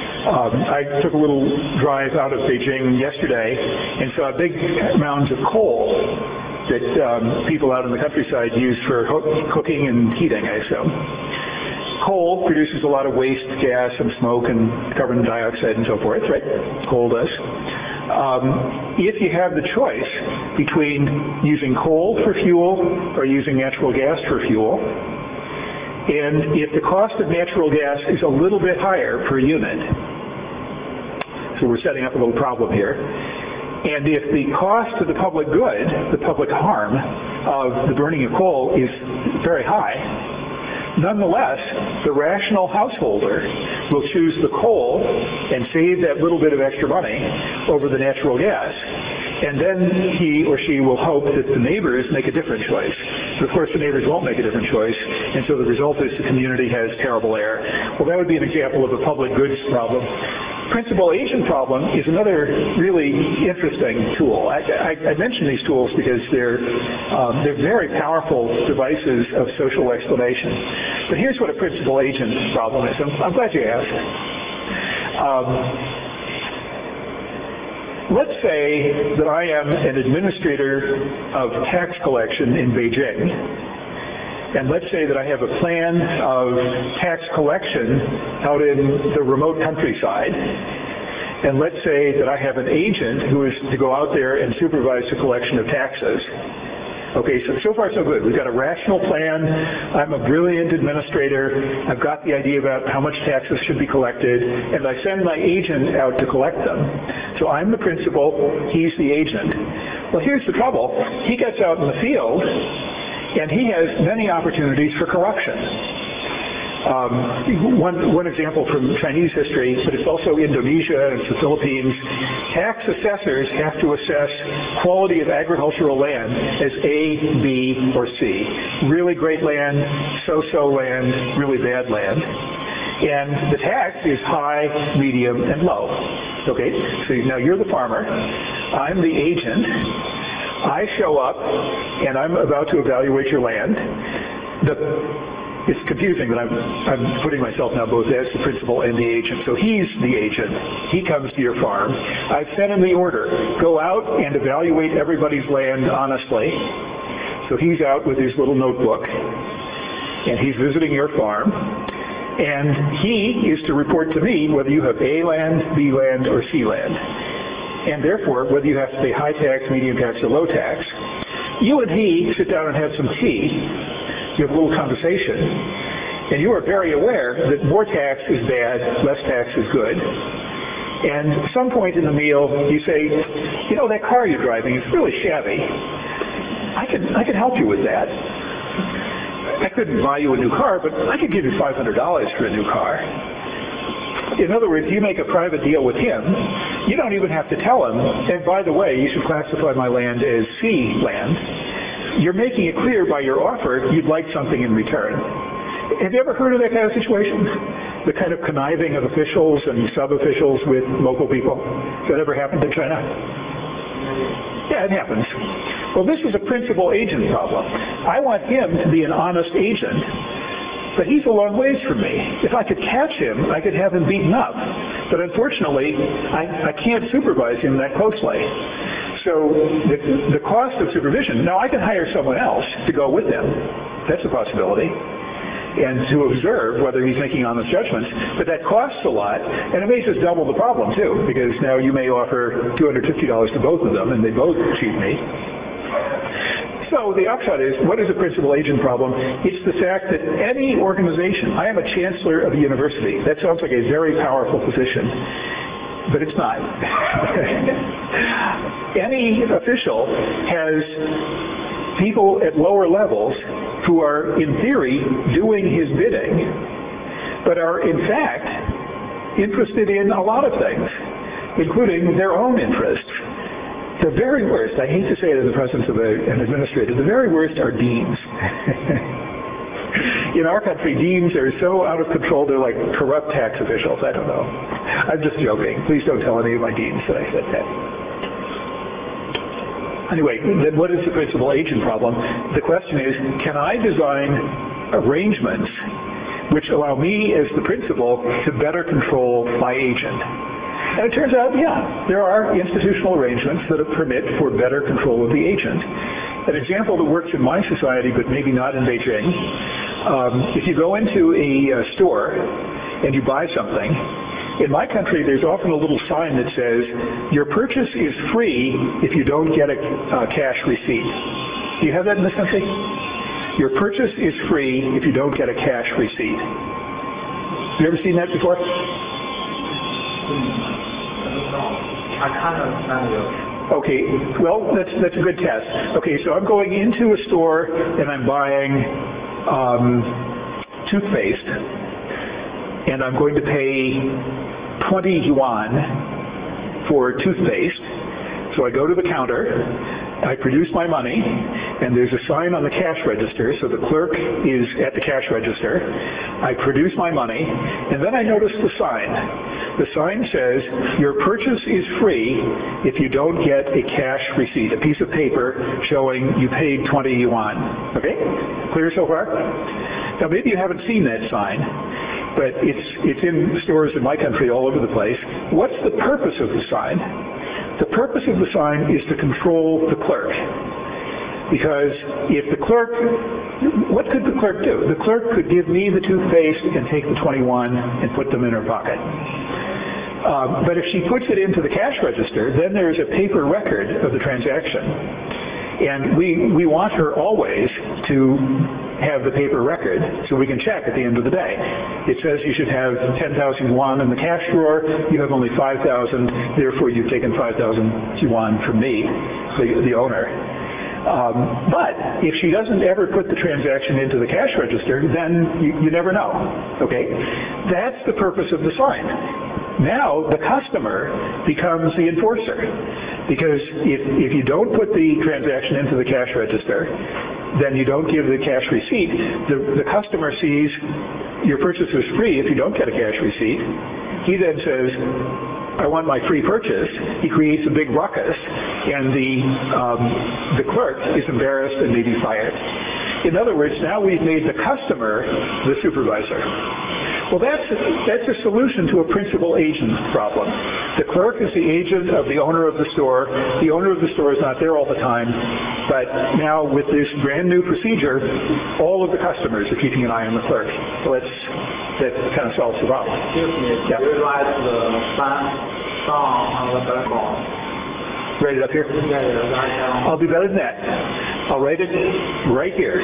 I took a little drive out of Beijing yesterday and saw big mounds of coal that people out in the countryside use for cooking and heating, I assume. Coal produces a lot of waste gas and smoke and carbon dioxide and so forth, right? Coal does. If you have the choice between using coal for fuel or using natural gas for fuel, and if the cost of natural gas is a little bit higher per unit, so we're setting up a little problem here, and if the cost to the public good, the public harm of the burning of coal is very high, nonetheless, the rational householder will choose the coal and save that little bit of extra money over the natural gas. And then he or she will hope that the neighbors make a different choice. But of course the neighbors won't make a different choice, and so the result is the community has terrible air. Well, that would be an example of a public goods problem. Principal agent problem is another really interesting tool. I mention these tools because they're very powerful devices of social explanation. But here's what a principal agent problem is. I'm glad you asked. Let's say that I am an administrator of tax collection in Beijing, and let's say that I have a plan of tax collection out in the remote countryside, and let's say that I have an agent who is to go out there and supervise the collection of taxes. Okay, so far so good. We've got a rational plan. I'm a brilliant administrator. I've got the idea about how much taxes should be collected, and I send my agent out to collect them. So I'm the principal, he's the agent. Well, here's the trouble. He gets out in the field, and he has many opportunities for corruption. One example from Chinese history, but it's also Indonesia and the Philippines. Tax assessors have to assess quality of agricultural land as A, B, or C. Really great land, so-so land, really bad land. And the tax is high, medium, and low. Okay, so now you're the farmer, I'm the agent, I show up, and I'm about to evaluate your land. It's confusing that I'm putting myself now both as the principal and the agent. So he's the agent. He comes to your farm. I've sent him the order. Go out and evaluate everybody's land honestly. So he's out with his little notebook, and he's visiting your farm. And he is to report to me whether you have A land, B land, or C land. And therefore, whether you have to pay high tax, medium tax, or low tax. You and he sit down and have some tea. You have a little conversation, and you are very aware that more tax is bad, less tax is good. And at some point in the meal, you say, you know, that car you're driving is really shabby. I can help you with that. I couldn't buy you a new car, but I could give you $500 for a new car. In other words, you make a private deal with him. You don't even have to tell him, and by the way, you should classify my land as C land. You're making it clear by your offer you'd like something in return. Have you ever heard of that kind of situation? The kind of conniving of officials and sub-officials with local people? Has that ever happened in China? Yeah, it happens. Well, this is a principal-agent problem. I want him to be an honest agent, but he's a long ways from me. If I could catch him, I could have him beaten up. But unfortunately, I can't supervise him that closely. So the cost of supervision, now I can hire someone else to go with him. That's a possibility. And to observe whether he's making honest judgments. But that costs a lot, and it may just double the problem too, because now you may offer $250 to both of them, and they both cheat me. So the upshot is, what is a principal agent problem? It's the fact that any organization, I am a chancellor of a university. That sounds like a very powerful position, but it's not. Any official has people at lower levels who are, in theory, doing his bidding, but are, in fact, interested in a lot of things, including their own interests. The very worst, I hate to say it in the presence of an administrator, the very worst are deans. In our country, deans are so out of control, they're like corrupt tax officials. I don't know. I'm just joking. Please don't tell any of my deans that I said that. Anyway, then what is the principal agent problem? The question is, can I design arrangements which allow me as the principal to better control my agent? And it turns out, yeah, there are institutional arrangements that permit for better control of the agent. An example that works in my society, but maybe not in Beijing, if you go into a store and you buy something, in my country there's often a little sign that says, your purchase is free if you don't get a cash receipt. Do you have that in this country? Your purchase is free if you don't get a cash receipt. Have you ever seen that before? I can't understand you. Okay, well, that's a good test. Okay, so I'm going into a store and I'm buying toothpaste, and I'm going to pay 20 yuan for toothpaste. So I go to the counter, I produce my money, and there's a sign on the cash register, so the clerk is at the cash register. I produce my money, and then I notice the sign. The sign says, your purchase is free if you don't get a cash receipt, a piece of paper showing you paid 20 yuan. Okay? Clear so far? Now maybe you haven't seen that sign, but it's in stores in my country all over the place. What's the purpose of the sign? The purpose of the sign is to control the clerk. Because if the clerk, what could the clerk do? The clerk could give me the toothpaste and take the 21 and put them in her pocket. But if she puts it into the cash register, then there's a paper record of the transaction. And we want her always to have the paper record so we can check at the end of the day. It says you should have 10,000 yuan in the cash drawer. You have only 5,000. Therefore, you've taken 5,000 yuan from me, the owner. But if she doesn't ever put the transaction into the cash register, then you never know. Okay? That's the purpose of the sign. Now the customer becomes the enforcer, because if you don't put the transaction into the cash register, then you don't give the cash receipt. The customer sees your purchase is free if you don't get a cash receipt. He then says, I want my free purchase. He creates a big ruckus, and the clerk is embarrassed and maybe fired. In other words, now we've made the customer the supervisor. Well, that's a solution to a principal-agent problem. The clerk is the agent of the owner of the store. The owner of the store is not there all the time, but now with this brand new procedure, all of the customers are keeping an eye on the clerk. So that kind of solves the problem. Excuse me, Yeah. you write the song on the background. Write it up here? Yeah, right down. I'll do better than that. I'll write it right here.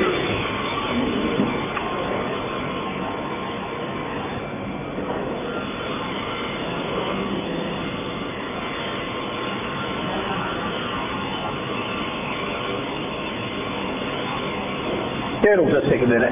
It'll just take a minute.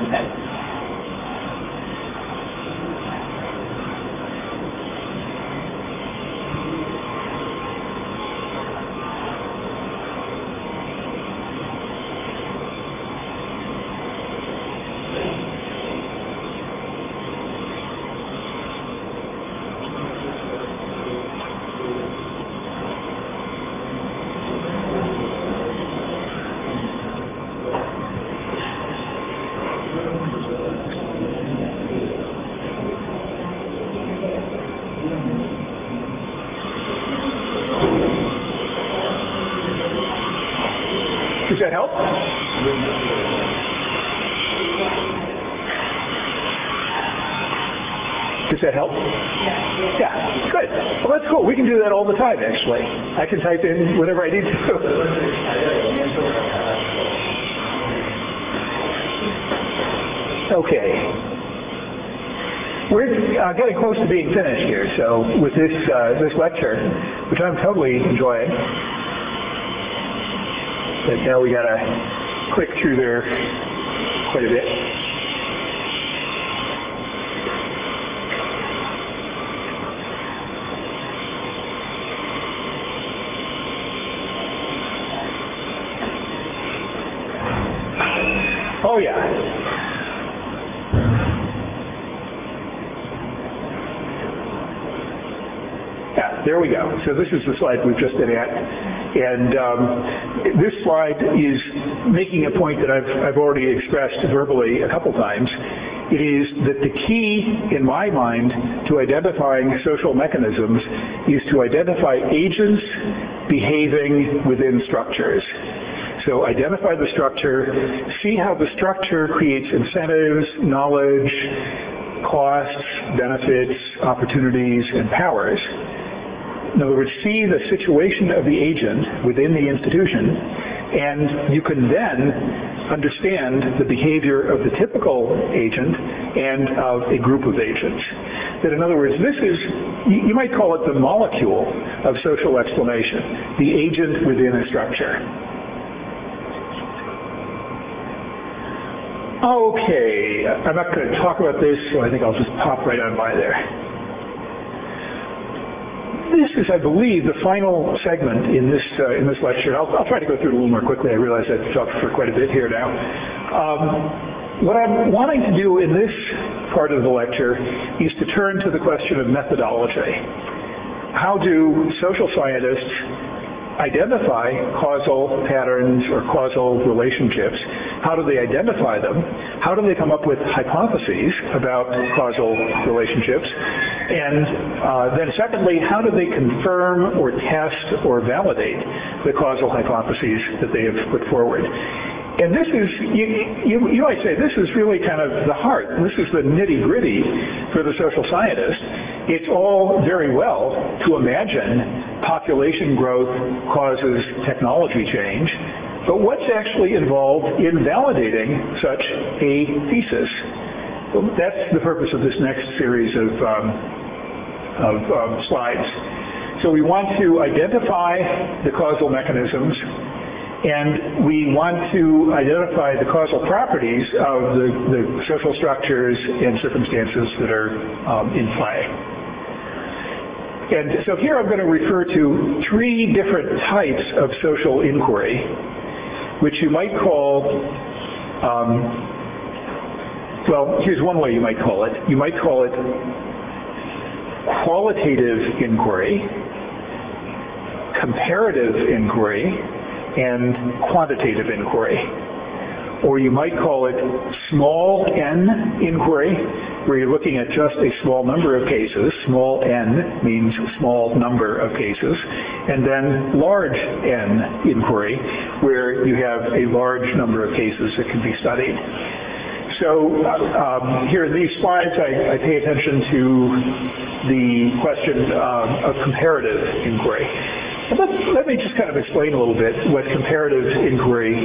Does that help? Does that help? Yeah, good. Well, that's cool. We can do that all the time, actually. I can type in whatever I need to. Okay. We're getting close to being finished here, so with this lecture, which I'm totally enjoying. But now we got to click through there quite a bit. Oh yeah. Yeah, there we go. So this is the slide we've just been at. And this slide is making a point that I've already expressed verbally a couple times. It is that the key, in my mind, to identifying social mechanisms is to identify agents behaving within structures. So identify the structure, see how the structure creates incentives, knowledge, costs, benefits, opportunities, and powers. In other words, see the situation of the agent within the institution, and you can then understand the behavior of the typical agent and of a group of agents. That in other words, this is, you might call it the molecule of social explanation, the agent within a structure. Okay, I'm not going to talk about this, so I think I'll just pop right on by there. This is, I believe, the final segment in this lecture. I'll try to go through it a little more quickly. I realize I've talked for quite a bit here now. What I'm wanting to do in this part of the lecture is to turn to the question of methodology. How do social scientists identify causal patterns or causal relationships? How do they identify them? How do they come up with hypotheses about causal relationships? And then secondly, how do they confirm or test or validate the causal hypotheses that they have put forward? And this is, you might say, this is really kind of the heart. This is the nitty-gritty for the social scientist. It's all very well to imagine population growth causes technology change, but what's actually involved in validating such a thesis? Well, that's the purpose of this next series of slides. So we want to identify the causal mechanisms, and we want to identify the causal properties of the social structures and circumstances that are in play. And so here I'm going to refer to three different types of social inquiry, which you might call Well, here's one way you might call it. You might call it qualitative inquiry, comparative inquiry, and quantitative inquiry. Or you might call it small n inquiry, where you're looking at just a small number of cases. Small n means small number of cases. And then large n inquiry, where you have a large number of cases that can be studied. So here in these slides, I pay attention to the question of comparative inquiry. And let me just kind of explain a little bit what comparative inquiry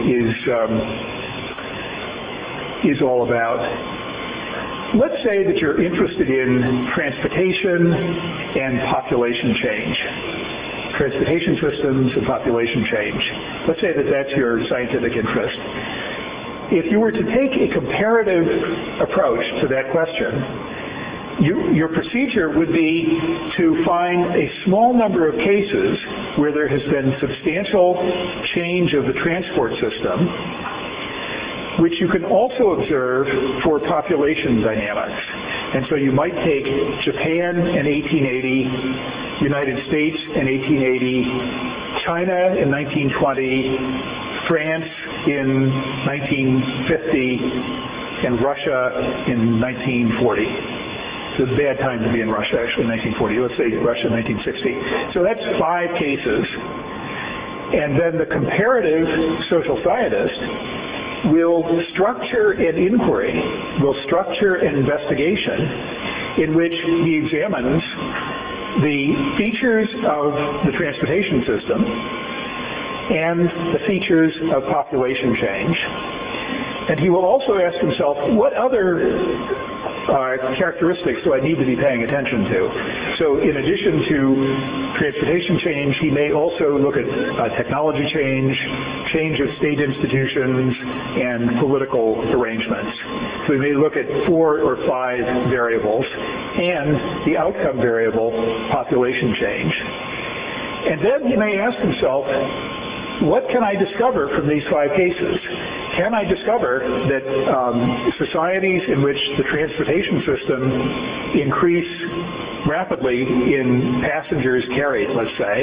is all about. Let's say that you're interested in transportation and population change. Transportation systems and population change. Let's say that that's your scientific interest. If you were to take a comparative approach to that question, your procedure would be to find a small number of cases where there has been substantial change of the transport system, which you can also observe for population dynamics. And so you might take Japan in 1880, United States in 1880, China in 1920, France in 1950, and Russia in 1940. It's a bad time to be in Russia, actually, 1940. Let's say Russia 1960. So that's 5 cases. And then the comparative social scientist will structure an inquiry, will structure an investigation in which he examines the features of the transportation system and the features of population change. And he will also ask himself, what other characteristics do I need to be paying attention to? So in addition to transportation change, he may also look at technology change, change of state institutions, and political arrangements. So he may look at 4 or 5 variables and the outcome variable, population change. And then he may ask himself, what can I discover from these 5 cases? Can I discover that societies in which the transportation system increase rapidly in passengers carried, let's say,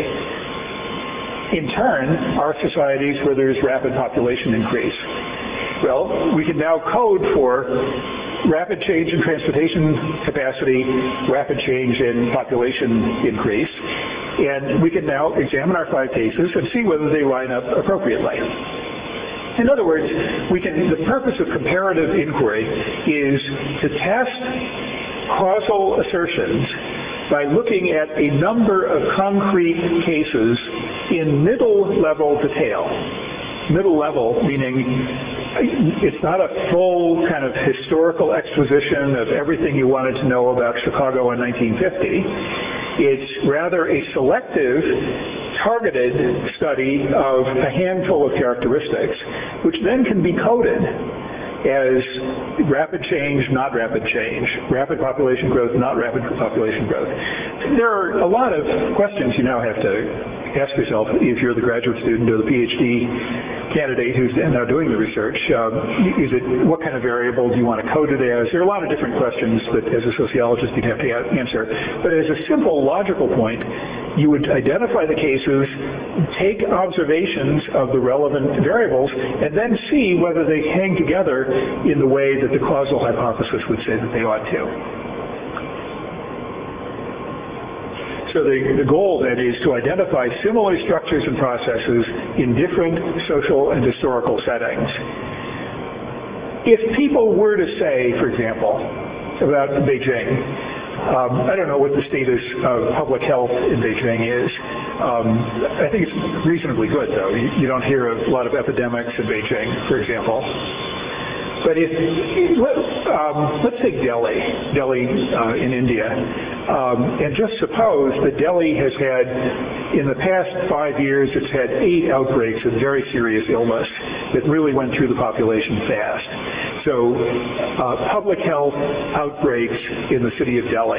in turn are societies where there's rapid population increase? Well, we can now code for rapid change in transportation capacity, rapid change in population increase, and we can now examine our 5 cases and see whether they line up appropriately. In other words, the purpose of comparative inquiry is to test causal assertions by looking at a number of concrete cases in middle-level detail. Middle level meaning it's not a full kind of historical exposition of everything you wanted to know about Chicago in 1950. It's rather a selective, targeted study of a handful of characteristics, which then can be coded as rapid change, not rapid change, rapid population growth, not rapid population growth. There are a lot of questions you now have to ask yourself if you're the graduate student or the PhD candidate who's now doing the research. What kind of variable do you want to code it as? There are a lot of different questions that as a sociologist you'd have to answer. But as a simple logical point, you would identify the cases, take observations of the relevant variables, and then see whether they hang together in the way that the causal hypothesis would say that they ought to. So the goal then is to identify similar structures and processes in different social and historical settings. If people were to say, for example, about Beijing, I don't know what the status of public health in Beijing is. I think it's reasonably good, though. You don't hear of a lot of epidemics in Beijing, for example. But let's take Delhi in India, and just suppose that Delhi has had, in the past 5 years, it's had 8 outbreaks of very serious illness that really went through the population fast. So public health outbreaks in the city of Delhi.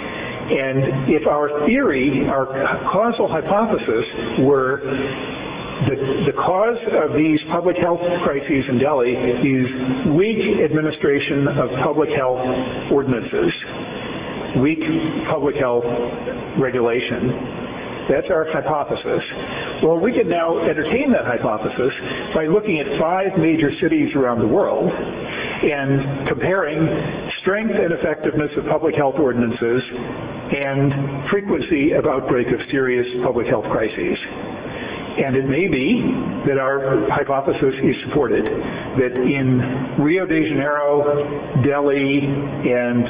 And if our theory, our causal hypothesis were The cause of these public health crises in Delhi is weak administration of public health ordinances, weak public health regulation. That's our hypothesis. Well, we can now entertain that hypothesis by looking at 5 major cities around the world and comparing strength and effectiveness of public health ordinances and frequency of outbreak of serious public health crises. And it may be that our hypothesis is supported, that in Rio de Janeiro, Delhi, and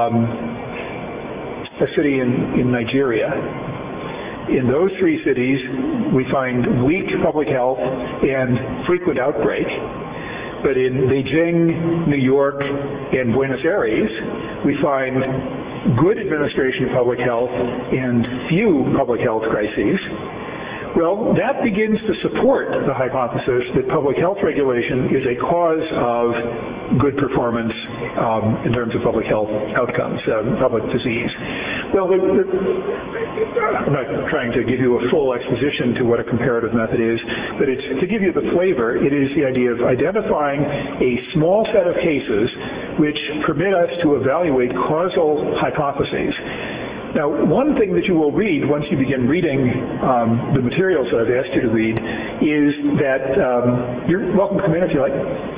a city in Nigeria, in those 3 cities, we find weak public health and frequent outbreak. But in Beijing, New York, and Buenos Aires, we find good administration of public health and few public health crises. Well, that begins to support the hypothesis that public health regulation is a cause of good performance in terms of public health outcomes, public disease. Well, I'm not trying to give you a full exposition to what a comparative method is, but it's to give you the flavor. It is the idea of identifying a small set of cases which permit us to evaluate causal hypotheses. Now, one thing that you will read once you begin reading the materials that I've asked you to read is that you're welcome to come in if you like.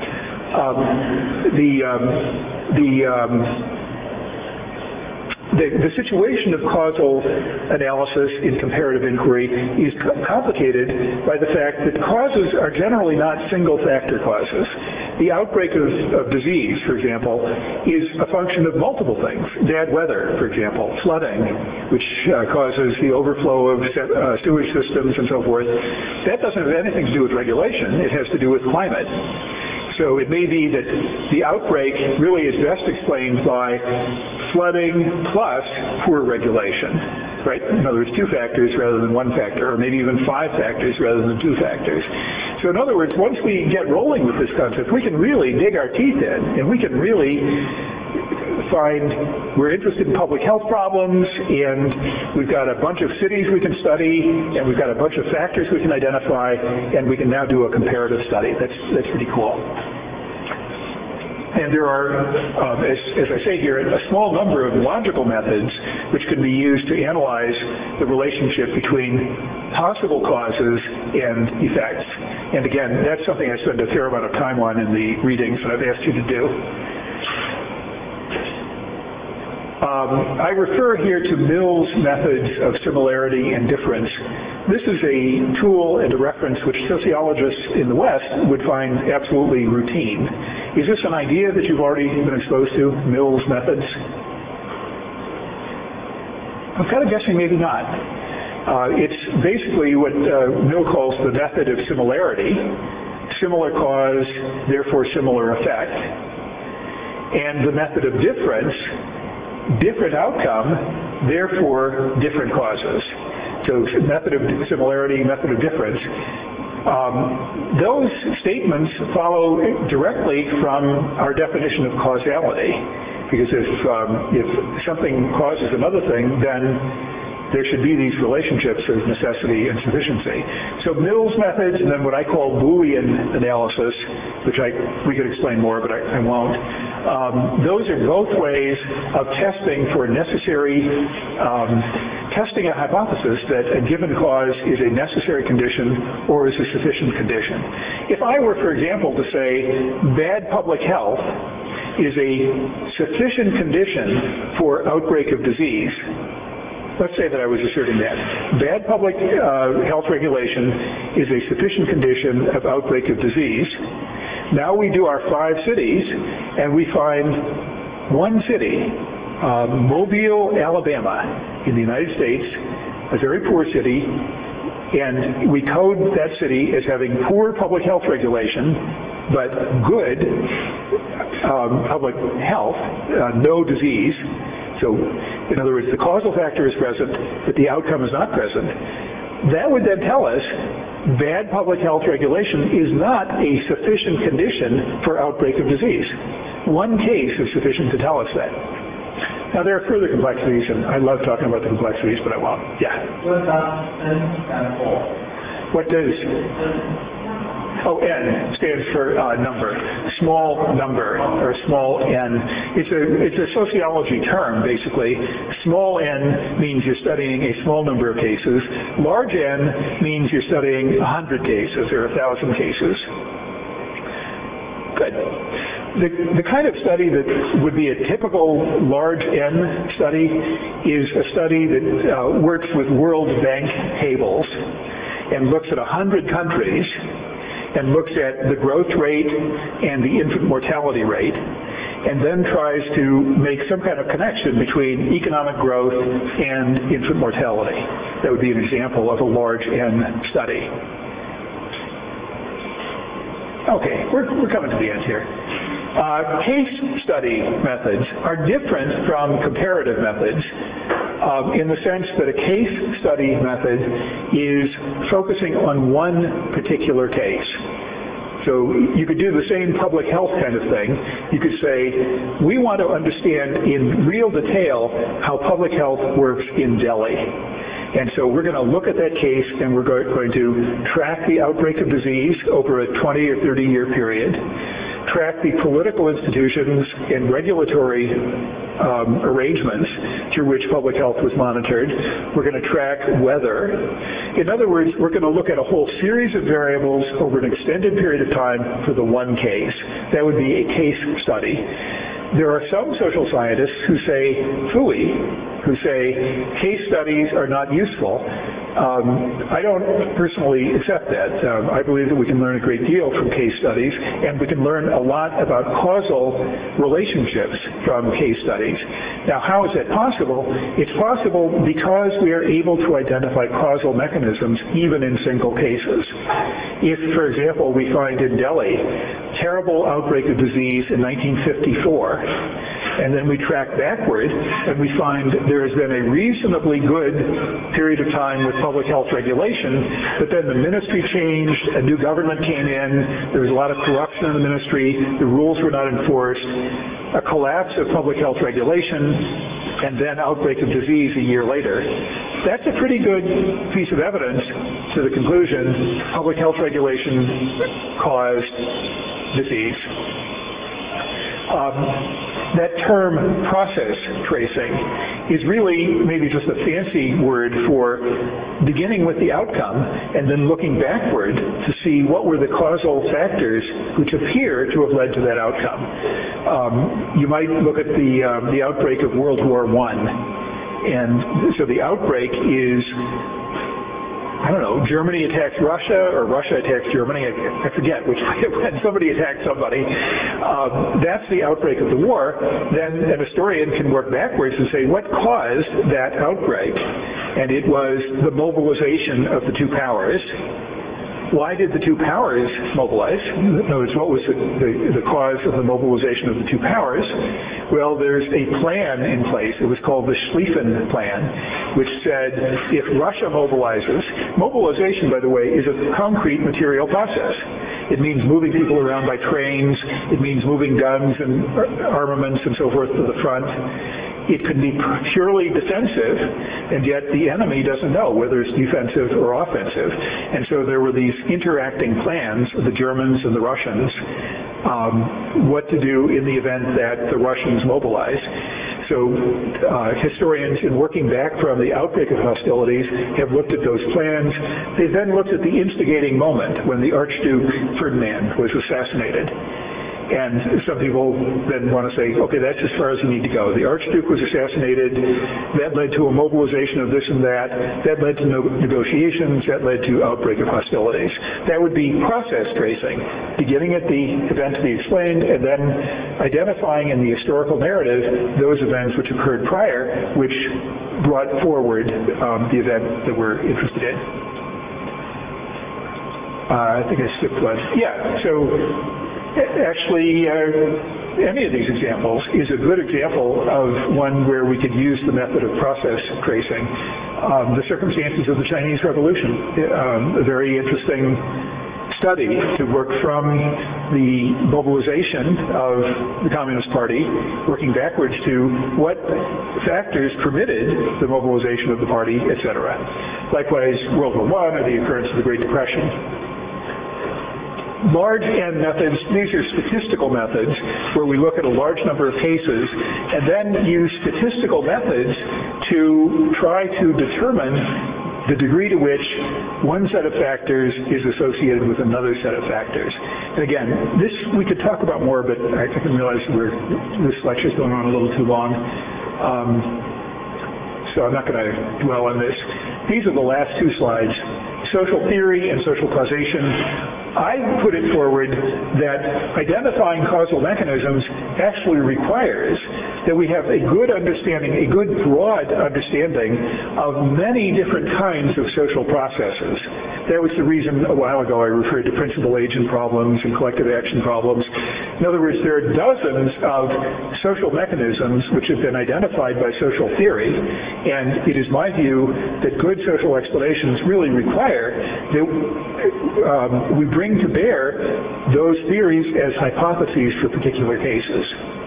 The situation of causal analysis in comparative inquiry is complicated by the fact that causes are generally not single-factor causes. The outbreak of disease, for example, is a function of multiple things. Bad weather, for example, flooding, which causes the overflow of sewage systems and so forth. That doesn't have anything to do with regulation. It has to do with climate. So it may be that the outbreak really is best explained by flooding plus poor regulation, right? In other words, 2 factors rather than 1 factor, or maybe even 5 factors rather than 2 factors. So in other words, once we get rolling with this concept, we can really dig our teeth in, and we can really find we're interested in public health problems, and we've got a bunch of cities we can study, and we've got a bunch of factors we can identify, and we can now do a comparative study. That's pretty cool. And there are, as I say here, a small number of logical methods which can be used to analyze the relationship between possible causes and effects. And again, that's something I spend a fair amount of time on in the readings that I've asked you to do. I refer here to Mills' methods of similarity and difference. This is a tool and a reference which sociologists in the West would find absolutely routine. Is this an idea that you've already been exposed to, Mills' methods? I'm kind of guessing maybe not. It's basically what Mill calls the method of similarity. Similar cause, therefore similar effect. And the method of difference, different outcome, therefore different causes. So method of similarity, method of difference. Those statements follow directly from our definition of causality. Because if something causes another thing, then there should be these relationships of necessity and sufficiency. So Mills' methods, and then what I call Boolean analysis, which we could explain more, but I won't. Those are both ways of testing for testing a hypothesis that a given cause is a necessary condition or is a sufficient condition. If I were, for example, to say bad public health is a sufficient condition for outbreak of disease, let's say that I was asserting that. Bad public health regulation is a sufficient condition of outbreak of disease. Now we do our 5 cities, and we find one city, Mobile, Alabama, in the United States, a very poor city, and we code that city as having poor public health regulation, but good public health, no disease. So, in other words, the causal factor is present, but the outcome is not present. That would then tell us bad public health regulation is not a sufficient condition for outbreak of disease. One case is sufficient to tell us that. Now, there are further complexities, and I love talking about the complexities, but I won't. Yeah? What does? Oh, N stands for number, small number, or small n. It's a sociology term, basically. Small n means you're studying a small number of cases. Large N means you're studying 100 cases or 1,000 cases. Good. The kind of study that would be a typical large N study is a study that works with World Bank tables and looks at 100 countries and looks at the growth rate and the infant mortality rate, and then tries to make some kind of connection between economic growth and infant mortality. That would be an example of a large N study. Okay, we're coming to the end here. Case study methods are different from comparative methods in the sense that a case study method is focusing on one particular case. So you could do the same public health kind of thing. You could say, we want to understand in real detail how public health works in Delhi. And so we're going to look at that case and we're going to track the outbreak of disease over a 20 or 30 year period, track the political institutions and regulatory arrangements through which public health was monitored. We're going to track weather. In other words, we're going to look at a whole series of variables over an extended period of time for the one case. That would be a case study. There are some social scientists who say phooey, who say case studies are not useful. I don't personally accept that. I believe that we can learn a great deal from case studies, and we can learn a lot about causal relationships from case studies. Now, how is that possible? It's possible because we are able to identify causal mechanisms even in single cases. If, for example, we find in Delhi terrible outbreak of disease in 1954, and then we track backward and we find there has been a reasonably good period of time with public health regulation, but then the ministry changed, a new government came in, there was a lot of corruption in the ministry, the rules were not enforced, a collapse of public health regulation, and then outbreak of disease a year later. That's a pretty good piece of evidence to the conclusion public health regulation caused disease. That term process tracing is really maybe just a fancy word for beginning with the outcome and then looking backward to see what were the causal factors which appear to have led to that outcome. You might look at the outbreak of World War I, and so the outbreak is, I don't know, Germany attacks Russia or Russia attacks Germany. I forget which way it went. Somebody attacked somebody. That's the outbreak of the war. Then an historian can work backwards and say, what caused that outbreak? And it was the mobilization of the two powers. Why did the two powers mobilize? In other words, what was the cause of the mobilization of the two powers? Well, there's a plan in place. It was called the Schlieffen Plan, which said if Russia mobilizes, mobilization, by the way, is a concrete material process. It means moving people around by trains. It means moving guns and armaments and so forth to the front. It could be purely defensive, and yet the enemy doesn't know whether it's defensive or offensive. And so there were these interacting plans of the Germans and the Russians, what to do in the event that the Russians mobilize. So historians, in working back from the outbreak of hostilities, have looked at those plans. They then looked at the instigating moment when the Archduke Ferdinand was assassinated. And some people then want to say, okay, that's as far as you need to go. The Archduke was assassinated. That led to a mobilization of this and that. That led to negotiations. That led to outbreak of hostilities. That would be process tracing, beginning at the event to be explained, and then identifying in the historical narrative those events which occurred prior, which brought forward the event that we're interested in. I think I skipped one. Yeah, so actually, any of these examples is a good example of one where we could use the method of process tracing. The circumstances of the Chinese Revolution, a very interesting study to work from the mobilization of the Communist Party, working backwards to what factors permitted the mobilization of the party, etc. Likewise, World War I or the occurrence of the Great Depression. Large N methods, these are statistical methods where we look at a large number of cases and then use statistical methods to try to determine the degree to which one set of factors is associated with another set of factors. And again, this we could talk about more, but I can realize this lecture is going on a little too long. So I'm not going to dwell on this. These are the last two slides. Social theory and social causation. I put it forward that identifying causal mechanisms actually requires that we have a good understanding, a good broad understanding of many different kinds of social processes. That was the reason a while ago I referred to principal agent problems and collective action problems. In other words, there are dozens of social mechanisms which have been identified by social theory, and it is my view that good social explanations really require that we bring to bear those theories as hypotheses for particular cases.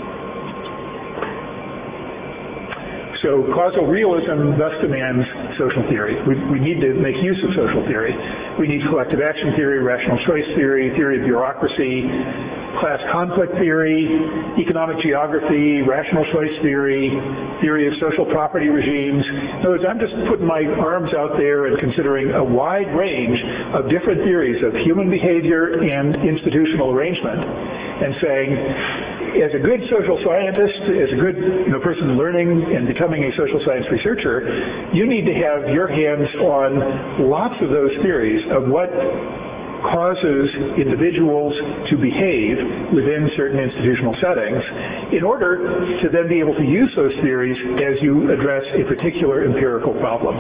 So causal realism thus demands social theory. We need to make use of social theory. We need collective action theory, rational choice theory, theory of bureaucracy, class conflict theory, economic geography, rational choice theory, theory of social property regimes. In other words, I'm just putting my arms out there and considering a wide range of different theories of human behavior and institutional arrangement and saying, as a good social scientist, as a good person learning and becoming a social science researcher, you need to have your hands on lots of those theories of what causes individuals to behave within certain institutional settings in order to then be able to use those theories as you address a particular empirical problem.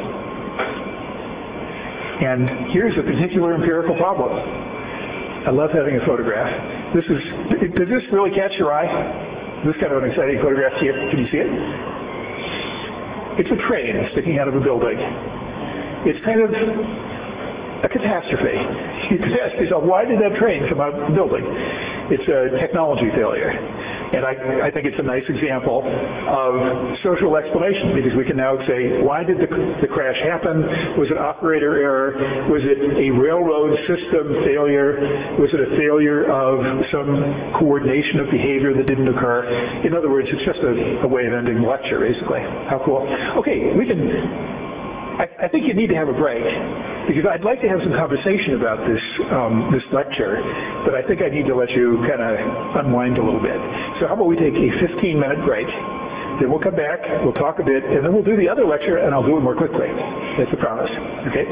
And here's a particular empirical problem. I love having a photograph. Does this really catch your eye? This is kind of an exciting photograph to you. Can you see it? It's a train sticking out of a building. It's kind of a catastrophe. You could ask yourself, why did that train come out of the building? It's a technology failure. And I think it's a nice example of social explanation, because we can now say, why did the crash happen? Was it operator error? Was it a railroad system failure? Was it a failure of some coordination of behavior that didn't occur? In other words, it's just a way of ending the lecture, basically. How cool. Okay, I think you need to have a break, because I'd like to have some conversation about this lecture, but I think I need to let you kind of unwind a little bit. So how about we take a 15-minute break, then we'll come back, we'll talk a bit, and then we'll do the other lecture, and I'll do it more quickly. That's a promise. Okay?